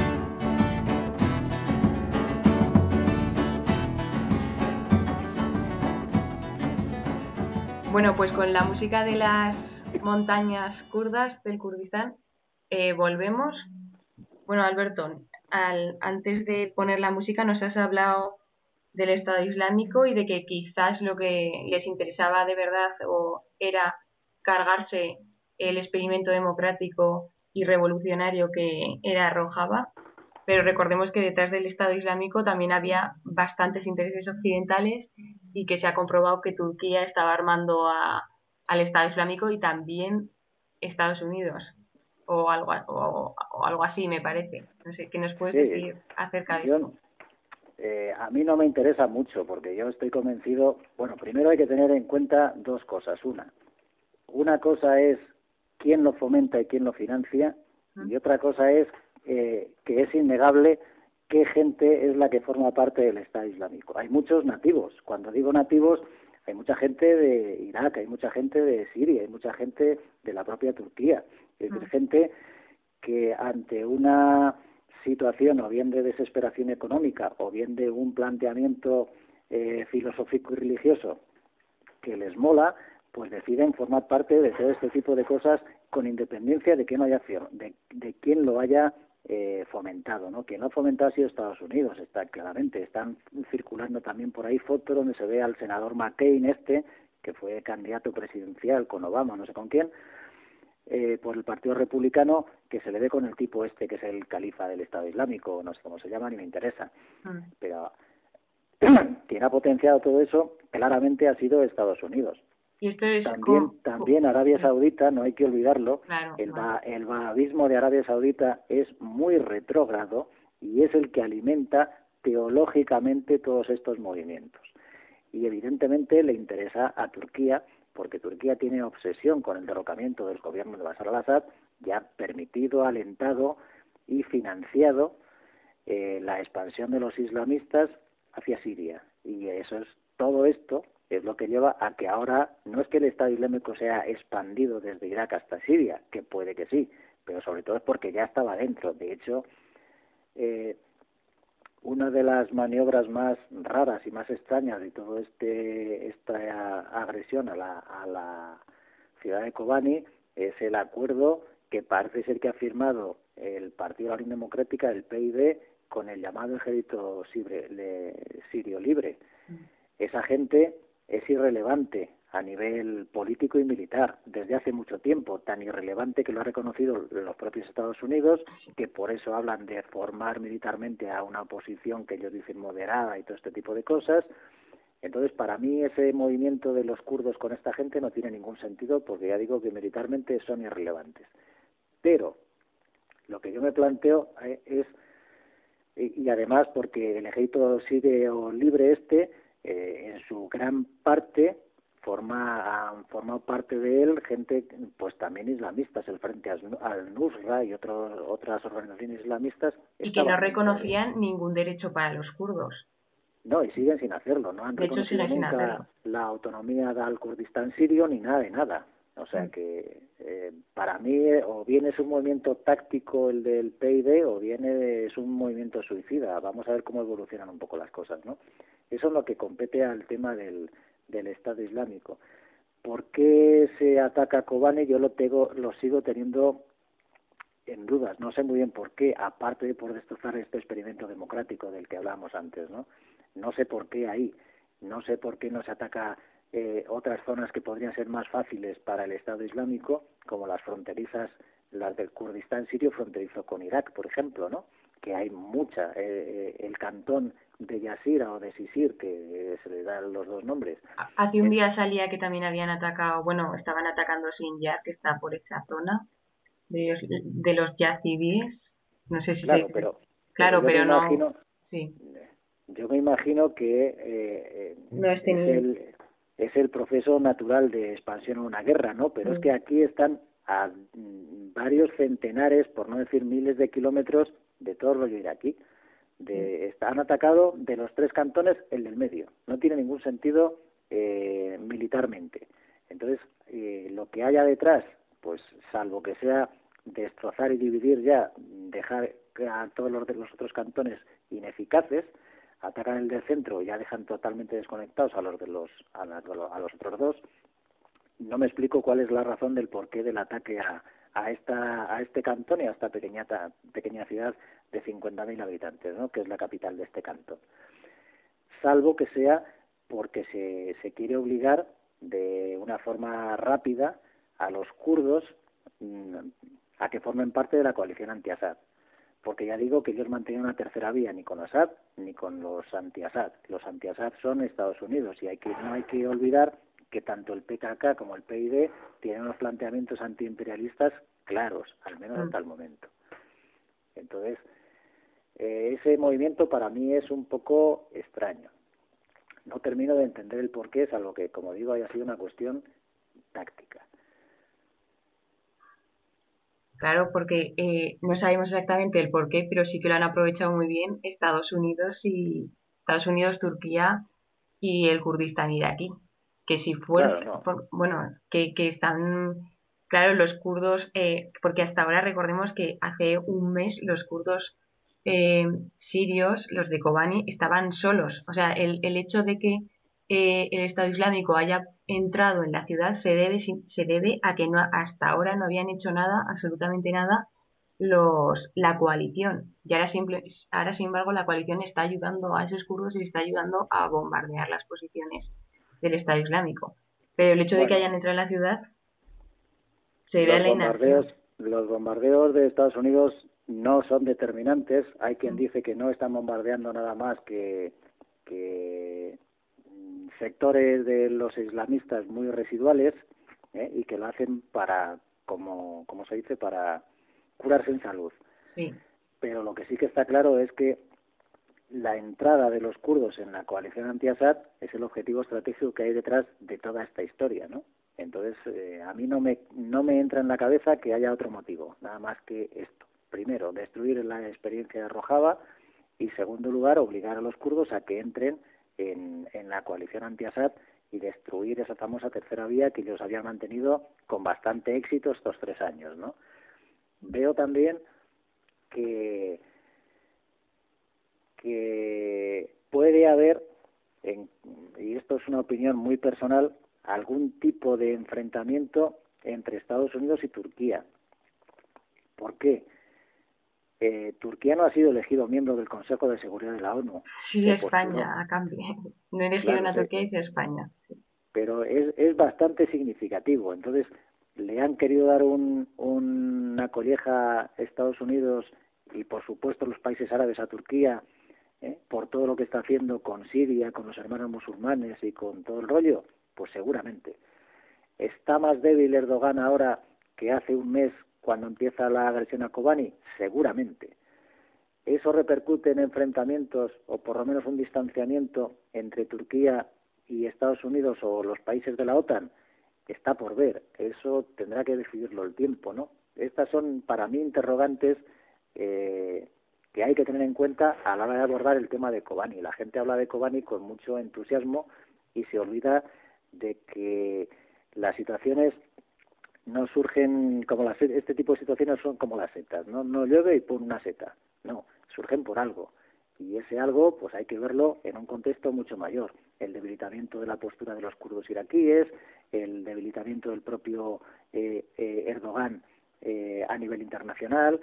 Bueno, pues con la música de las montañas kurdas del Kurdistán eh, volvemos. Bueno, Alberto, al, antes de poner la música nos has hablado del Estado Islámico y de que quizás lo que les interesaba de verdad o era cargarse el experimento democrático y revolucionario que era Rojava, pero recordemos que detrás del Estado Islámico también había bastantes intereses occidentales y que se ha comprobado que Turquía estaba armando a, al Estado Islámico y también Estados Unidos o algo, o, o algo así, me parece. No sé, ¿qué nos puedes Sí, decir acerca de yo, esto? Eh, a mí no me interesa mucho porque yo estoy convencido. Bueno, primero hay que tener en cuenta dos cosas. Una, una cosa es quién lo fomenta y quién lo financia, y otra cosa es eh, que es innegable qué gente es la que forma parte del Estado Islámico. Hay muchos nativos. Cuando digo nativos, hay mucha gente de Irak, hay mucha gente de Siria, hay mucha gente de la propia Turquía. Es decir, gente que ante una situación o bien de desesperación económica o bien de un planteamiento eh, filosófico y religioso que les mola, pues deciden formar parte de todo este tipo de cosas con independencia de quién haya de, de quién lo haya eh, fomentado, ¿no? Quien lo ha fomentado ha sido Estados Unidos, está claramente. Están circulando también por ahí fotos donde se ve al senador McCain este, que fue candidato presidencial con Obama, no sé con quién, eh, por el Partido Republicano, que se le ve con el tipo este que es el califa del Estado Islámico, no sé cómo se llama ni me interesa. Mm. Pero quien ha potenciado todo eso claramente ha sido Estados Unidos. Y esto es también como... también Arabia Saudita, no hay que olvidarlo. Claro, el, claro. el wahabismo de Arabia Saudita es muy retrógrado y es el que alimenta teológicamente todos estos movimientos. Y evidentemente le interesa a Turquía, porque Turquía tiene obsesión con el derrocamiento del gobierno de Bashar al-Assad y ha permitido, alentado y financiado eh, la expansión de los islamistas hacia Siria. Y eso es todo esto es lo que lleva a que ahora no es que el Estado Islámico sea expandido desde Irak hasta Siria, que puede que sí, pero sobre todo es porque ya estaba dentro. De hecho, eh, una de las maniobras más raras y más extrañas de todo este esta agresión a la, a la ciudad de Kobani es el acuerdo que parece ser que ha firmado el Partido de la Unión Democrática, el P I D, con el llamado Ejército Sirio Libre. Esa gente es irrelevante a nivel político y militar desde hace mucho tiempo, tan irrelevante que lo ha reconocido los propios Estados Unidos, que por eso hablan de formar militarmente a una oposición que ellos dicen moderada y todo este tipo de cosas. Entonces, para mí ese movimiento de los kurdos con esta gente no tiene ningún sentido, porque ya digo que militarmente son irrelevantes. Pero lo que yo me planteo es, y además porque el ejército sirio libre este, eh, en su gran parte forma han formado parte de él gente pues también islamistas, el Frente al-Nusra y otros otras organizaciones islamistas, y que no reconocían ningún derecho para los kurdos. No, y siguen sin hacerlo, no han de reconocido hecho, nunca la autonomía del Kurdistán sirio ni nada de nada. O sea sí. que eh, para mí o bien es un movimiento táctico el del P I D o bien es un movimiento suicida. Vamos a ver cómo evolucionan un poco las cosas, ¿no? Eso es lo que compete al tema del, del Estado Islámico. ¿Por qué se ataca a Kobane? Yo lo, tengo, lo sigo teniendo en dudas. No sé muy bien por qué, aparte de por destrozar este experimento democrático del que hablábamos antes, ¿no? No sé por qué ahí. No sé por qué no se ataca eh, otras zonas que podrían ser más fáciles para el Estado Islámico, como las fronterizas, las del Kurdistán sirio fronterizo con Irak, por ejemplo, ¿no? Que hay mucha. Eh, eh, el cantón de Yazira o de Sisir, que eh, se le dan los dos nombres. Hace un día salía que también habían atacado, bueno, estaban atacando Sinjar, que está por esa zona, de los, de los yazidíes. No sé si Claro, se... pero, claro, pero, yo pero me no... imagino, sí. Yo me imagino que eh, no es, es, el, es el proceso natural de expansión en una guerra, ¿no? Pero sí. Es que aquí están a varios centenares, por no decir miles de kilómetros de todo el rollo iraquí. De, han atacado de los tres cantones el del medio. No tiene ningún sentido eh, militarmente. Entonces, eh, lo que haya detrás, pues salvo que sea destrozar y dividir ya, dejar a todos los de los otros cantones ineficaces, atacan el del centro y ya dejan totalmente desconectados a los de los a, la, a los otros dos. No me explico cuál es la razón del porqué del ataque a, a esta a este cantón y a esta pequeña pequeña ciudad de cincuenta mil habitantes, ¿no? Que es la capital de este cantón. Salvo que sea porque se se quiere obligar de una forma rápida a los kurdos mmm, a que formen parte de la coalición anti-Assad. Porque ya digo que ellos mantienen una tercera vía ni con Assad ni con los anti-Assad. Los anti-Assad son Estados Unidos y hay que no hay que olvidar que tanto el P K K como el P I D tienen unos planteamientos antiimperialistas claros, al menos hasta el momento. Entonces, eh, ese movimiento para mí es un poco extraño. No termino de entender el porqué, salvo que, como digo, haya sido una cuestión táctica. Claro, porque eh, no sabemos exactamente el por qué, pero sí que lo han aprovechado muy bien Estados Unidos y Estados Unidos, Turquía y el Kurdistán iraquí, que si fuera, claro, no. por, bueno, que, que están, claro, los kurdos, eh, porque hasta ahora recordemos que hace un mes los kurdos eh, sirios, los de Kobani, estaban solos, o sea, el, el hecho de que eh, el Estado Islámico haya entrado en la ciudad se debe, se debe a que no, hasta ahora no habían hecho nada, absolutamente nada, los la coalición. Y ahora, simple, ahora, sin embargo, la coalición está ayudando a esos kurdos y está ayudando a bombardear las posiciones del Estado Islámico. Pero el hecho bueno, de que hayan entrado en la ciudad se debe a la bombardeos, los bombardeos de Estados Unidos no son determinantes. Hay quien mm. dice que no están bombardeando nada más que, que sectores de los islamistas muy residuales, ¿eh? y que lo hacen para, como, como se dice, para curarse en salud. Sí. Pero lo que sí que está claro es que la entrada de los kurdos en la coalición anti-Assad es el objetivo estratégico que hay detrás de toda esta historia, ¿no? Entonces, eh, a mí no me no me entra en la cabeza que haya otro motivo, nada más que esto. Primero, destruir la experiencia de Rojava y, segundo lugar, obligar a los kurdos a que entren en, en la coalición anti-Assad y destruir esa famosa tercera vía que ellos habían mantenido con bastante éxito estos tres años, ¿no? Veo también que que puede haber, en, y esto es una opinión muy personal, algún tipo de enfrentamiento entre Estados Unidos y Turquía. ¿Por qué? Eh, Turquía no ha sido elegido miembro del Consejo de Seguridad de la ONU. Sí, España, a cambio. No elegieron claro, a Turquía y a España. Pero es, es bastante significativo. Entonces, le han querido dar un, un, una colleja a Estados Unidos y, por supuesto, los países árabes a Turquía, ¿eh? por todo lo que está haciendo con Siria, con los hermanos musulmanes y con todo el rollo. Pues seguramente. ¿Está más débil Erdogan ahora que hace un mes cuando empieza la agresión a Kobani? Seguramente. ¿Eso repercute en enfrentamientos o por lo menos un distanciamiento entre Turquía y Estados Unidos o los países de la OTAN? Está por ver. Eso tendrá que decidirlo el tiempo, ¿no? Estas son para mí interrogantes eh, que hay que tener en cuenta a la hora de abordar el tema de Kobani. La gente habla de Kobani con mucho entusiasmo y se olvida de que las situaciones no surgen como las este tipo de situaciones son como las setas, no no llueve y pone una seta, no, surgen por algo y ese algo pues hay que verlo en un contexto mucho mayor, el debilitamiento de la postura de los kurdos iraquíes, el debilitamiento del propio eh, eh, Erdogan eh, a nivel internacional,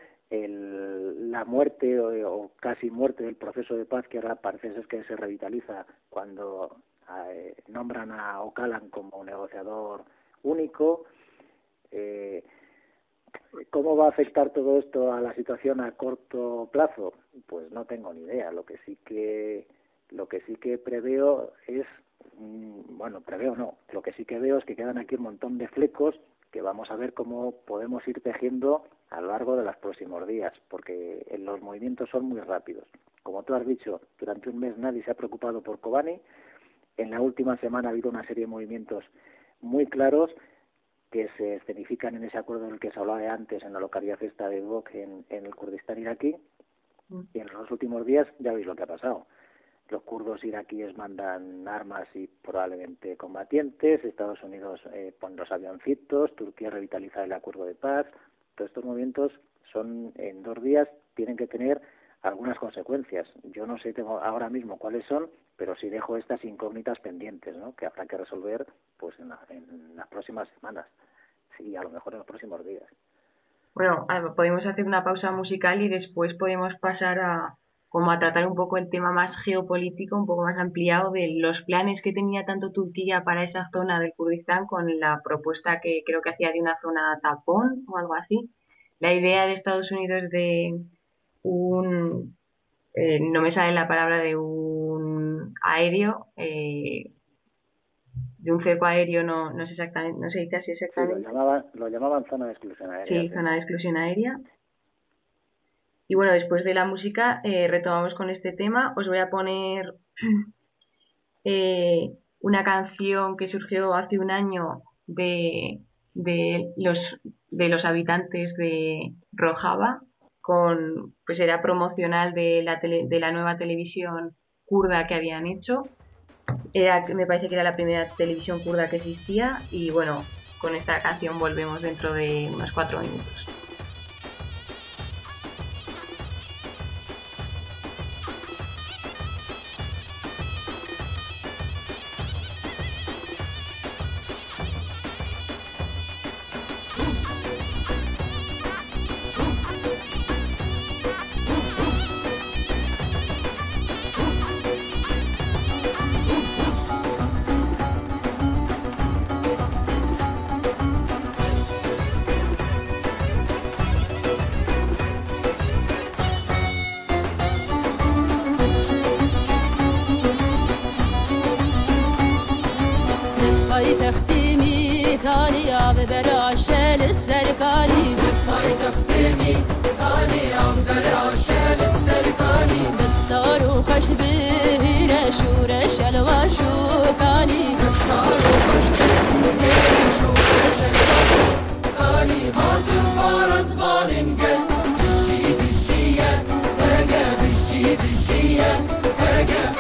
el, la muerte o, o casi muerte del proceso de paz que ahora parece ser que se revitaliza cuando Eh, nombran a Öcalan como negociador único. Eh, ¿Cómo va a afectar todo esto a la situación a corto plazo? Pues no tengo ni idea. Lo que sí que lo que sí que preveo es, mmm, bueno, preveo no, lo que sí que veo es que quedan aquí un montón de flecos que vamos a ver cómo podemos ir tejiendo a lo largo de los próximos días, porque los movimientos son muy rápidos. Como tú has dicho, durante un mes nadie se ha preocupado por Kobani. En la última semana ha habido una serie de movimientos muy claros que se escenifican en ese acuerdo del que se hablaba de antes en la localidad esta de Bok en, en el Kurdistán iraquí. Y en los últimos días ya veis lo que ha pasado. Los kurdos iraquíes mandan armas y probablemente combatientes, Estados Unidos eh, pone los avioncitos, Turquía revitaliza el acuerdo de paz. Todos estos movimientos son en dos días tienen que tener algunas consecuencias. Yo no sé tengo ahora mismo cuáles son, pero sí dejo estas incógnitas pendientes, ¿no? Que habrá que resolver pues en, la, en las próximas semanas, sí, a lo mejor en los próximos días. Bueno, podemos hacer una pausa musical y después podemos pasar a como a tratar un poco el tema más geopolítico, un poco más ampliado de los planes que tenía tanto Turquía para esa zona del Kurdistán con la propuesta que creo que hacía de una zona tapón o algo así. La idea de Estados Unidos de un eh, no me sale la palabra de un aéreo eh, de un cerco aéreo no no sé exactamente no se dice así exactamente. Sí, lo llamaban lo llamaban zona de exclusión aérea. Sí, sí. Zona de exclusión aérea. Y bueno, después de la música eh, retomamos con este tema. Os voy a poner eh, una canción que surgió hace un año de de los de los habitantes de Rojava, con pues era promocional de la tele, de la nueva televisión kurda que habían hecho. Era, me parece que era la primera televisión kurda que existía y bueno, con esta canción volvemos dentro de unos cuatro minutos. تختيمي تاني عبر عشان السركاني تختيمي تاني عبر عشان السركاني دستار وخشبه رشو رشل وشوكاني دستار وخشبه رشو رشل وشوكاني هاتم فارس بالنجل بالشي بالشية هجا بالشي بالشية هجا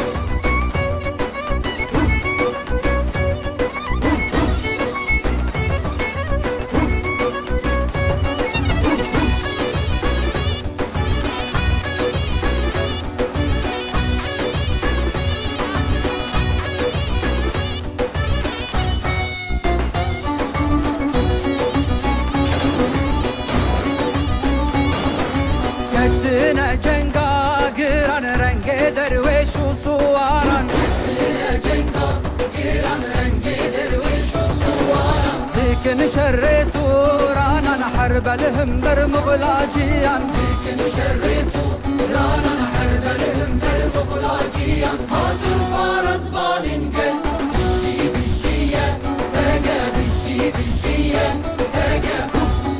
كتنا جنگا گران رنگ درویش و سواران كتنا جنگا گران رنگ درویش و سواران لكن شر تورانا حرب لهم در مغلاجيان لكن شر تورانا حرب لهم در مغلاجيان هاتم فارس بالنجل بالشي بالشية هجا بالشي بالشية هجا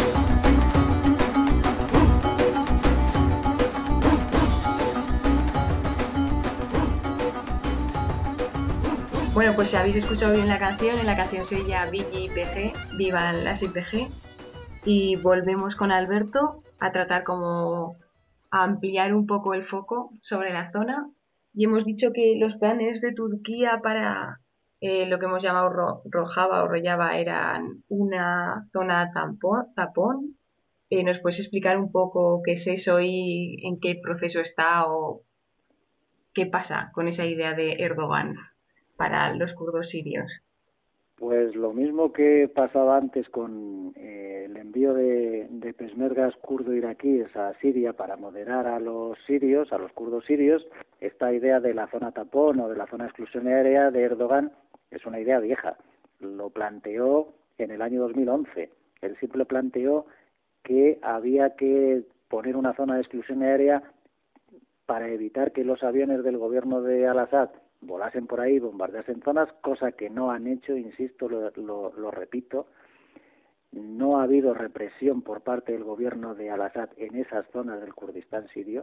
Bueno, pues si habéis escuchado bien la canción, en la canción se oye Villa I P G, vivan las I P G, y volvemos con Alberto a tratar como a ampliar un poco el foco sobre la zona, y hemos dicho que los planes de Turquía para eh, lo que hemos llamado Ro Rojava o Rojava eran una zona tampón, tapón. Eh, ¿Nos puedes explicar un poco qué es eso y en qué proceso está o qué pasa con esa idea de Erdogan para los kurdos sirios? Pues lo mismo que pasaba antes con eh, el envío de, de peshmergas kurdo-iraquíes a Siria para moderar a los sirios, a los kurdos sirios, esta idea de la zona tapón o de la zona exclusión aérea de Erdogan es una idea vieja. Lo planteó en el año dos mil once. Él siempre planteó que había que poner una zona de exclusión aérea para evitar que los aviones del gobierno de Al-Assad volasen por ahí, bombardeasen zonas, cosa que no han hecho, insisto, lo, lo, lo repito. No ha habido represión por parte del gobierno de Al-Assad en esas zonas del Kurdistán sirio.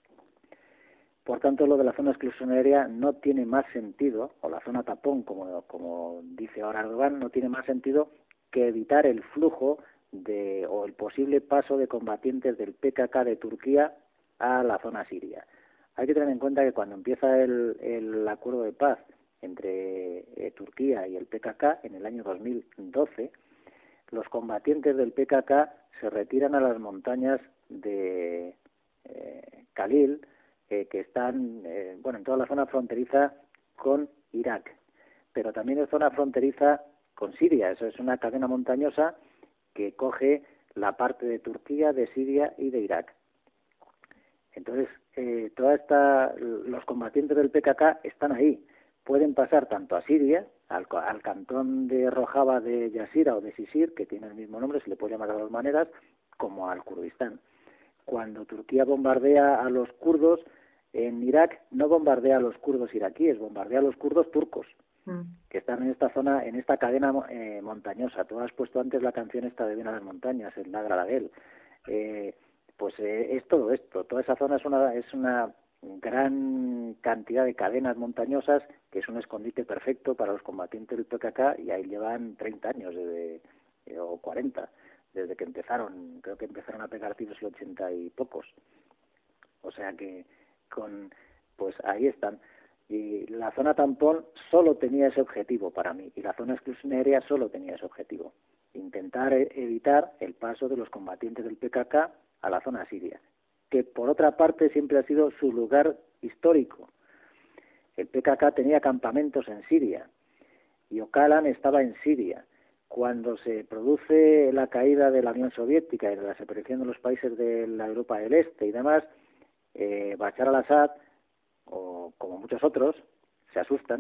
Por tanto, lo de la zona de exclusión aérea no tiene más sentido, o la zona tapón, como, como dice ahora Erdogan, no tiene más sentido que evitar el flujo de, o el posible paso de combatientes del P K K de Turquía a la zona siria. Hay que tener en cuenta que cuando empieza el, el acuerdo de paz entre eh, Turquía y el P K K en el año dos mil doce, los combatientes del P K K se retiran a las montañas de eh, Khalil, eh, que están eh, bueno en toda la zona fronteriza con Irak, pero también en zona fronteriza con Siria. Eso es una cadena montañosa que coge la parte de Turquía, de Siria y de Irak. Entonces, eh, toda esta, los combatientes del P K K están ahí. Pueden pasar tanto a Siria, al, al cantón de Rojava de Yazira o de Sisir, que tiene el mismo nombre, se le puede llamar de dos maneras, como al Kurdistán. Cuando Turquía bombardea a los kurdos en Irak, no bombardea a los kurdos iraquíes, bombardea a los kurdos turcos, mm. que están en esta zona, en esta cadena eh, montañosa. Tú has puesto antes la canción esta de Ven a las montañas, el Lagra Lagel. Eh, Pues eh, es todo esto. Toda esa zona es una es una gran cantidad de cadenas montañosas que es un escondite perfecto para los combatientes del P K K, y ahí llevan treinta años desde, eh, o cuarenta, desde que empezaron. Creo que empezaron a pegar tiros en ochenta y pocos. O sea que con pues ahí están. Y la zona tampón solo tenía ese objetivo para mí, y la zona exclusión aérea solo tenía ese objetivo: intentar evitar el paso de los combatientes del P K K a la zona siria, que por otra parte siempre ha sido su lugar histórico. El P K K tenía campamentos en Siria y Öcalan estaba en Siria. Cuando se produce la caída de la Unión Soviética y la separación de los países de la Europa del Este y demás, eh, Bashar al-Assad, o como muchos otros, se asustan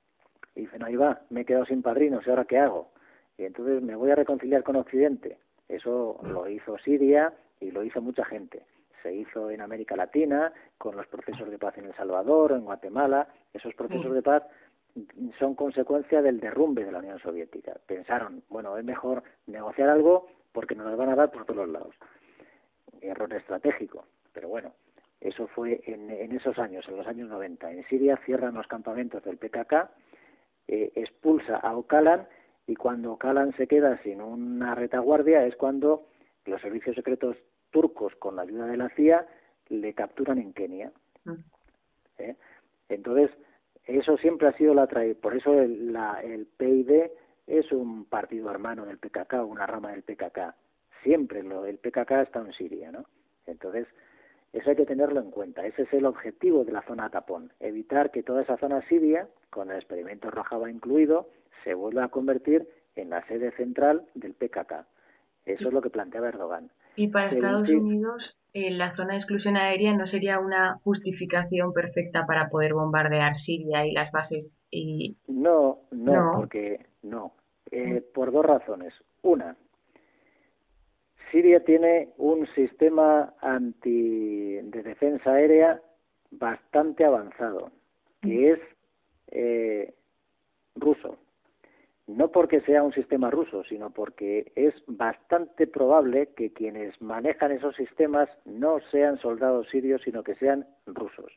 y dicen: ahí va, me he quedado sin padrinos, ¿y ahora qué hago? Y entonces me voy a reconciliar con Occidente. Eso lo hizo Siria y lo hizo mucha gente. Se hizo en América Latina, con los procesos de paz en El Salvador, en Guatemala. Esos procesos de paz son consecuencia del derrumbe de la Unión Soviética. Pensaron, bueno, es mejor negociar algo porque nos lo van a dar por todos lados. Error estratégico, pero bueno, eso fue en, en esos años, en los años noventa. En Siria cierran los campamentos del P K K, eh, expulsa a Öcalan, y cuando Öcalan se queda sin una retaguardia es cuando los servicios secretos turcos, con la ayuda de la C I A, le capturan en Kenia. ¿Eh? Entonces, eso siempre ha sido la trayectoria. Por eso el, la, el P I D es un partido hermano del P K K, una rama del P K K. Siempre lo, el P K K está en Siria, ¿no? Entonces, eso hay que tenerlo en cuenta. Ese es el objetivo de la zona tapón, evitar que toda esa zona siria, con el experimento Rojava incluido, se vuelva a convertir en la sede central del P K K. Eso es lo que planteaba Erdogan. Y para Se Estados dice... Unidos, eh, la zona de exclusión aérea no sería una justificación perfecta para poder bombardear Siria y las bases. Y No, no, no. porque no. Eh, por dos razones. Una, Siria tiene un sistema anti de defensa aérea bastante avanzado, que es eh, ruso. No porque sea un sistema ruso, sino porque es bastante probable que quienes manejan esos sistemas no sean soldados sirios, sino que sean rusos.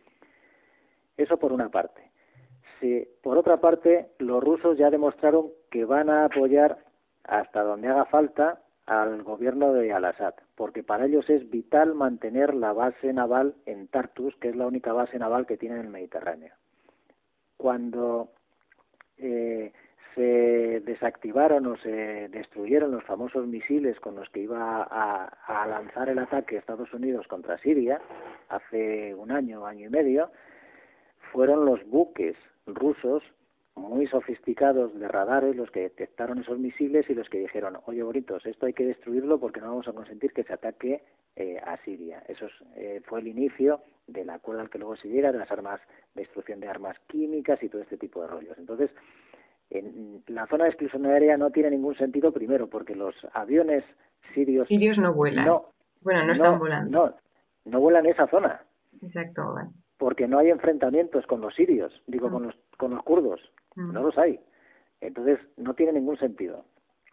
Eso por una parte. Si, por otra parte, los rusos ya demostraron que van a apoyar hasta donde haga falta al gobierno de Al-Assad, porque para ellos es vital mantener la base naval en Tartus, que es la única base naval que tienen en el Mediterráneo. Cuando eh, se desactivaron o se destruyeron los famosos misiles con los que iba a, a lanzar el ataque Estados Unidos contra Siria, hace un año, año y medio, fueron los buques rusos muy sofisticados de radares los que detectaron esos misiles y los que dijeron, oye, bonitos, esto hay que destruirlo porque no vamos a consentir que se ataque eh, a Siria. Eso es, eh, fue el inicio del acuerdo al que luego se llega de las armas, destrucción de armas químicas y todo este tipo de rollos. Entonces, en la zona de exclusión aérea no tiene ningún sentido, primero, porque los aviones sirios... Sirios no vuelan. No, bueno, no, no están volando. No, no vuelan esa zona. Exacto, vale. Porque no hay enfrentamientos con los sirios, digo, mm. con los con los kurdos, mm. no los hay. Entonces, no tiene ningún sentido.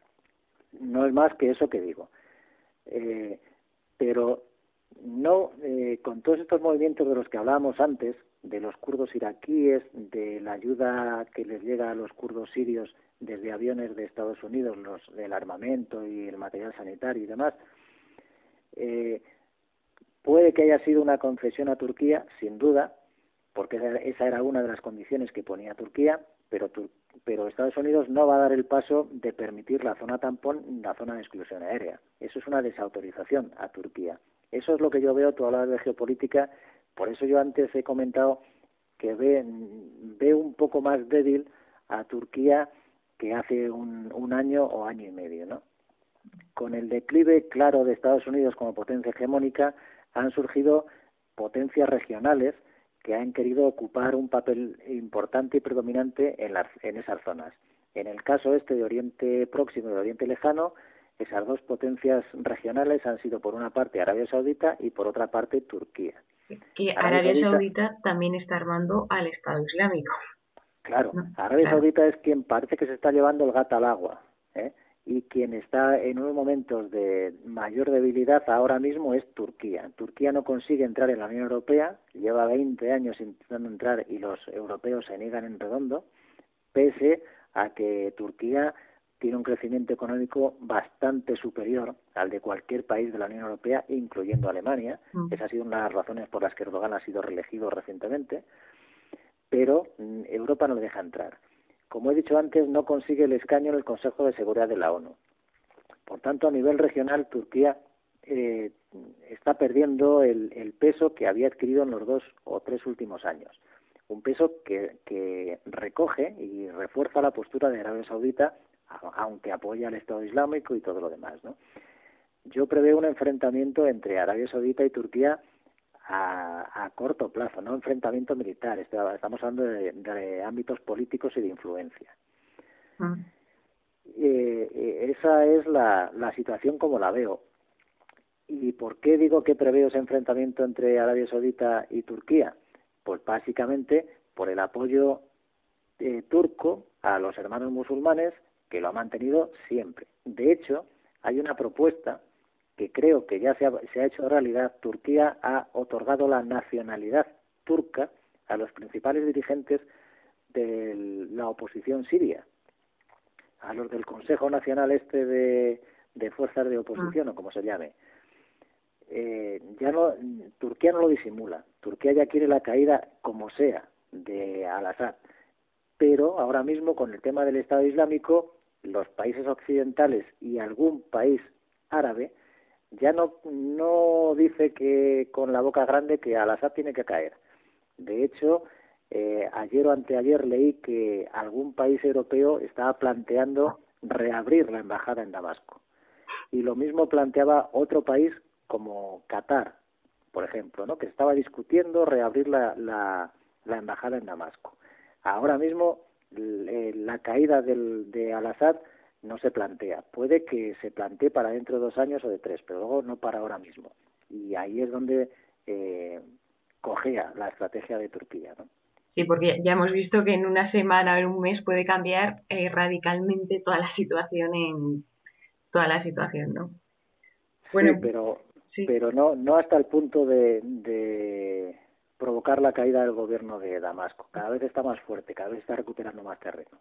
No es más que eso que digo. Eh, pero no, eh, con todos estos movimientos de los que hablábamos antes, de los kurdos iraquíes, de la ayuda que les llega a los kurdos sirios desde aviones de Estados Unidos, los del armamento y el material sanitario y demás, eh, puede que haya sido una concesión a Turquía, sin duda, porque esa era una de las condiciones que ponía Turquía, pero, pero Estados Unidos no va a dar el paso de permitir la zona tampón, la zona de exclusión aérea. Eso es una desautorización a Turquía. Eso es lo que yo veo, tú hablabas de geopolítica, por eso yo antes he comentado que ve, veo un poco más débil a Turquía que hace un, un año o año y medio, ¿no? Con el declive claro de Estados Unidos como potencia hegemónica, han surgido potencias regionales que han querido ocupar un papel importante y predominante en, las, en esas zonas. En el caso este de Oriente Próximo y de Oriente Lejano, esas dos potencias regionales han sido por una parte Arabia Saudita y por otra parte Turquía. Que Arabia, Arabia Saudita, Saudita también está armando al Estado Islámico. Claro, Arabia claro. Saudita es quien parece que se está llevando el gato al agua, ¿eh? Y quien está en unos momentos de mayor debilidad ahora mismo es Turquía. Turquía no consigue entrar en la Unión Europea, lleva veinte años intentando entrar y los europeos se niegan en redondo, pese a que Turquía tiene un crecimiento económico bastante superior al de cualquier país de la Unión Europea, incluyendo Alemania. Mm. Esa ha sido una de las razones por las que Erdogan ha sido reelegido recientemente, pero mm, Europa no le deja entrar. Como he dicho antes, no consigue el escaño en el Consejo de Seguridad de la ONU. Por tanto, a nivel regional, Turquía eh, está perdiendo el, el peso que había adquirido en los dos o tres últimos años. Un peso que, que recoge y refuerza la postura de Arabia Saudita, aunque apoya al Estado Islámico y todo lo demás, ¿no? Yo preveo un enfrentamiento entre Arabia Saudita y Turquía A, a corto plazo, no enfrentamiento militar, estamos hablando de, de ámbitos políticos y de influencia. Mm. Eh, esa es la, la situación como la veo. ¿Y por qué digo que preveo ese enfrentamiento entre Arabia Saudita y Turquía? Pues básicamente por el apoyo eh, turco a los hermanos musulmanes, que lo ha mantenido siempre. De hecho, hay una propuesta que creo que ya se ha, se ha hecho realidad. Turquía ha otorgado la nacionalidad turca a los principales dirigentes de la oposición siria, a los del Consejo Nacional este de, de Fuerzas de Oposición, o como se llame. Eh, ya no, Turquía no lo disimula. Turquía ya quiere la caída, como sea, de Al-Assad. Pero ahora mismo, con el tema del Estado Islámico, los países occidentales y algún país árabe ya no, no dice que con la boca grande que Al-Assad tiene que caer. De hecho, eh, ayer o anteayer leí que algún país europeo estaba planteando reabrir la embajada en Damasco. Y lo mismo planteaba otro país como Qatar, por ejemplo, ¿no?, que estaba discutiendo reabrir la, la, la embajada en Damasco. Ahora mismo la caída del, de Al-Assad no se plantea. Puede que se plantee para dentro de dos años o de tres, pero luego no para ahora mismo. Y ahí es donde eh, cojea la estrategia de Turquía, ¿no? Sí, porque ya hemos visto que en una semana o en un mes puede cambiar eh, radicalmente toda la situación en toda la situación, ¿no? Bueno, sí, pero sí. pero no no hasta el punto de, de provocar la caída del gobierno de Damasco. Cada vez está más fuerte, cada vez está recuperando más terreno.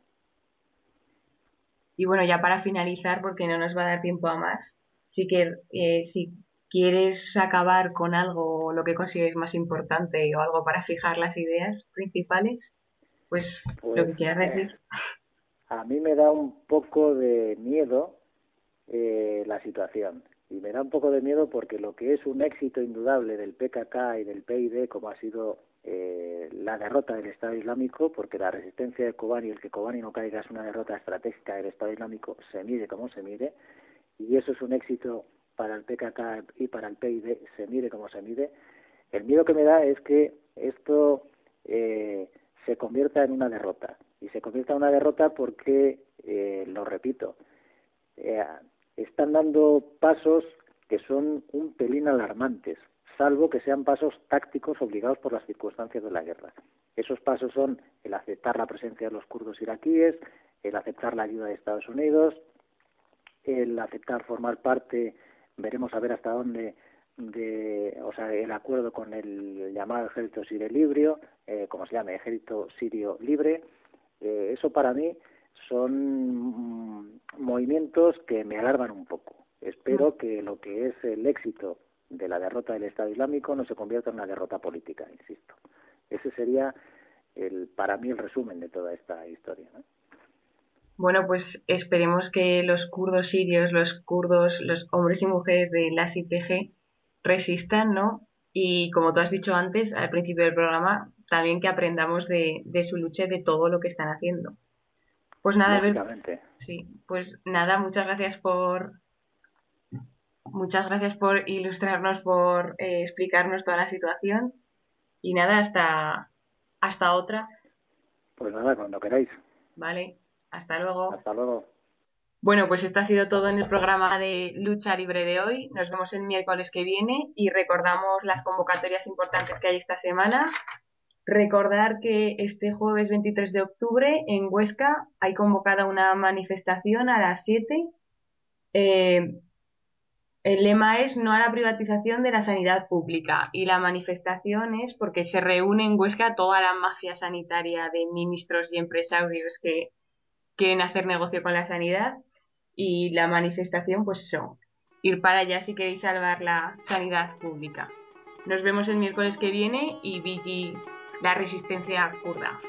Y bueno, ya para finalizar, porque no nos va a dar tiempo a más, sí que eh, si quieres acabar con algo, lo que consideres más importante o algo para fijar las ideas principales, pues, pues lo que quieras decir. Eh, a mí me da un poco de miedo eh, la situación. Y me da un poco de miedo porque lo que es un éxito indudable del P K K y del P I D, como ha sido eh, la derrota del Estado Islámico, porque la resistencia de Kobani, el que Kobani no caiga, es una derrota estratégica del Estado Islámico, se mire como se mire, y eso es un éxito para el P K K y para el P I D, se mire como se mire. El miedo que me da es que esto eh, se convierta en una derrota, y se convierta en una derrota porque, eh, lo repito, eh, están dando pasos que son un pelín alarmantes, salvo que sean pasos tácticos obligados por las circunstancias de la guerra. Esos pasos son el aceptar la presencia de los kurdos iraquíes, el aceptar la ayuda de Estados Unidos, el aceptar formar parte, veremos a ver hasta dónde, de, o sea, el acuerdo con el llamado Ejército Sirio Libre, eh, como se llama, Ejército Sirio Libre. Eh, eso para mí son movimientos que me alarman un poco. Espero que lo que es el éxito de la derrota del Estado Islámico no se convierta en una derrota política, insisto. Ese sería, el, para mí, el resumen de toda esta historia, ¿no? Bueno, pues esperemos que los kurdos sirios, los kurdos, los hombres y mujeres de las I P G resistan, ¿no? Y como tú has dicho antes, al principio del programa, también que aprendamos de, de su lucha y de todo lo que están haciendo. Pues nada, Lógicamente. Sí, pues nada, muchas gracias por muchas gracias por ilustrarnos, por eh, explicarnos toda la situación y nada, hasta hasta otra. Pues nada, cuando queráis. Vale, hasta luego. Hasta luego. Bueno, pues esto ha sido todo en el programa de Lucha Libre de hoy. Nos vemos el miércoles que viene y recordamos las convocatorias importantes que hay esta semana. Recordar que este jueves veintitrés de octubre en Huesca hay convocada una manifestación a las siete. Eh, el lema es no a la privatización de la sanidad pública y la manifestación es porque se reúne en Huesca toda la mafia sanitaria de ministros y empresarios que quieren hacer negocio con la sanidad y la manifestación, pues eso, ir para allá si queréis salvar la sanidad pública. Nos vemos el miércoles que viene y Vigi la resistencia kurda.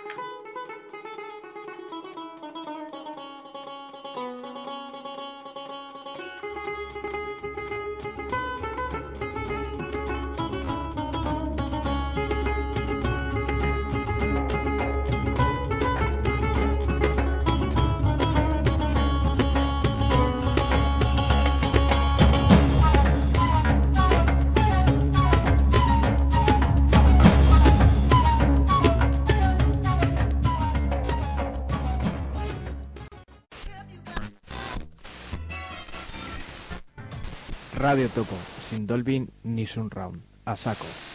Radio Topo, sin Dolby ni Surround. A saco.